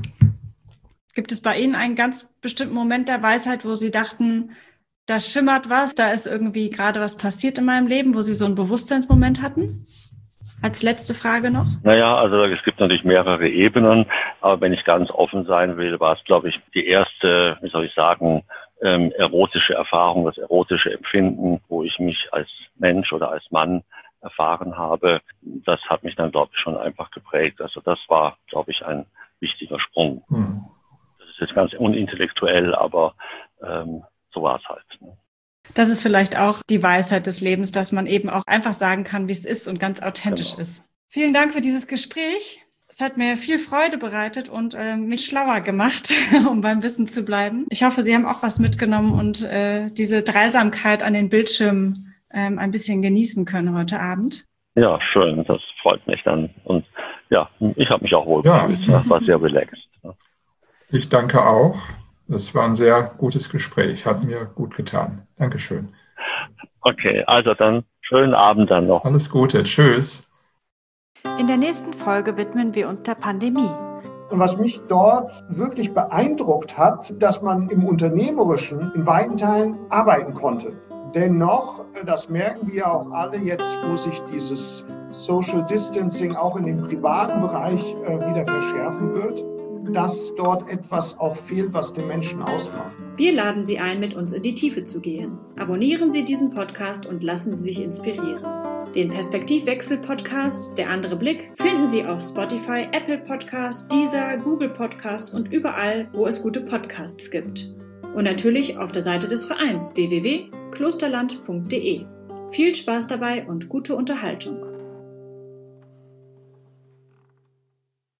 Gibt es bei Ihnen einen ganz bestimmten Moment der Weisheit, wo Sie dachten, da schimmert was, da ist irgendwie gerade was passiert in meinem Leben, wo Sie so einen Bewusstseinsmoment hatten? Als letzte Frage noch? Naja, also es gibt natürlich mehrere Ebenen, aber wenn ich ganz offen sein will, war es, glaube ich, die erste, wie soll ich sagen, ähm, erotische Erfahrung, das erotische Empfinden, wo ich mich als Mensch oder als Mann erfahren habe. Das hat mich dann, glaube ich, schon einfach geprägt. Also das war, glaube ich, ein wichtiger Sprung. Hm. Das ist jetzt ganz unintellektuell, aber ähm, so war es halt. Ne? Das ist vielleicht auch die Weisheit des Lebens, dass man eben auch einfach sagen kann, wie es ist und ganz authentisch genau. ist. Vielen Dank für dieses Gespräch. Es hat mir viel Freude bereitet und äh, mich schlauer gemacht, um beim Wissen zu bleiben. Ich hoffe, Sie haben auch was mitgenommen und äh, diese Dreisamkeit an den Bildschirmen ähm, ein bisschen genießen können heute Abend. Ja, schön. Das freut mich dann. Und ja, ich habe mich auch wohl gefühlt. Ja. War sehr relaxed. Ich danke auch. Das war ein sehr gutes Gespräch, hat mir gut getan. Dankeschön. Okay, also dann schönen Abend dann noch. Alles Gute, tschüss. In der nächsten Folge widmen wir uns der Pandemie. Und was mich dort wirklich beeindruckt hat, dass man im Unternehmerischen in weiten Teilen arbeiten konnte. Dennoch, das merken wir auch alle jetzt, wo sich dieses Social Distancing auch in dem privaten Bereich äh, wieder verschärfen wird, dass dort etwas auch fehlt, was den Menschen ausmacht. Wir laden Sie ein, mit uns in die Tiefe zu gehen. Abonnieren Sie diesen Podcast und lassen Sie sich inspirieren. Den Perspektivwechsel-Podcast Der andere Blick finden Sie auf Spotify, Apple Podcast, Deezer, Google Podcast und überall, wo es gute Podcasts gibt. Und natürlich auf der Seite des Vereins w w w punkt klosterland punkt d e. Viel Spaß dabei und gute Unterhaltung.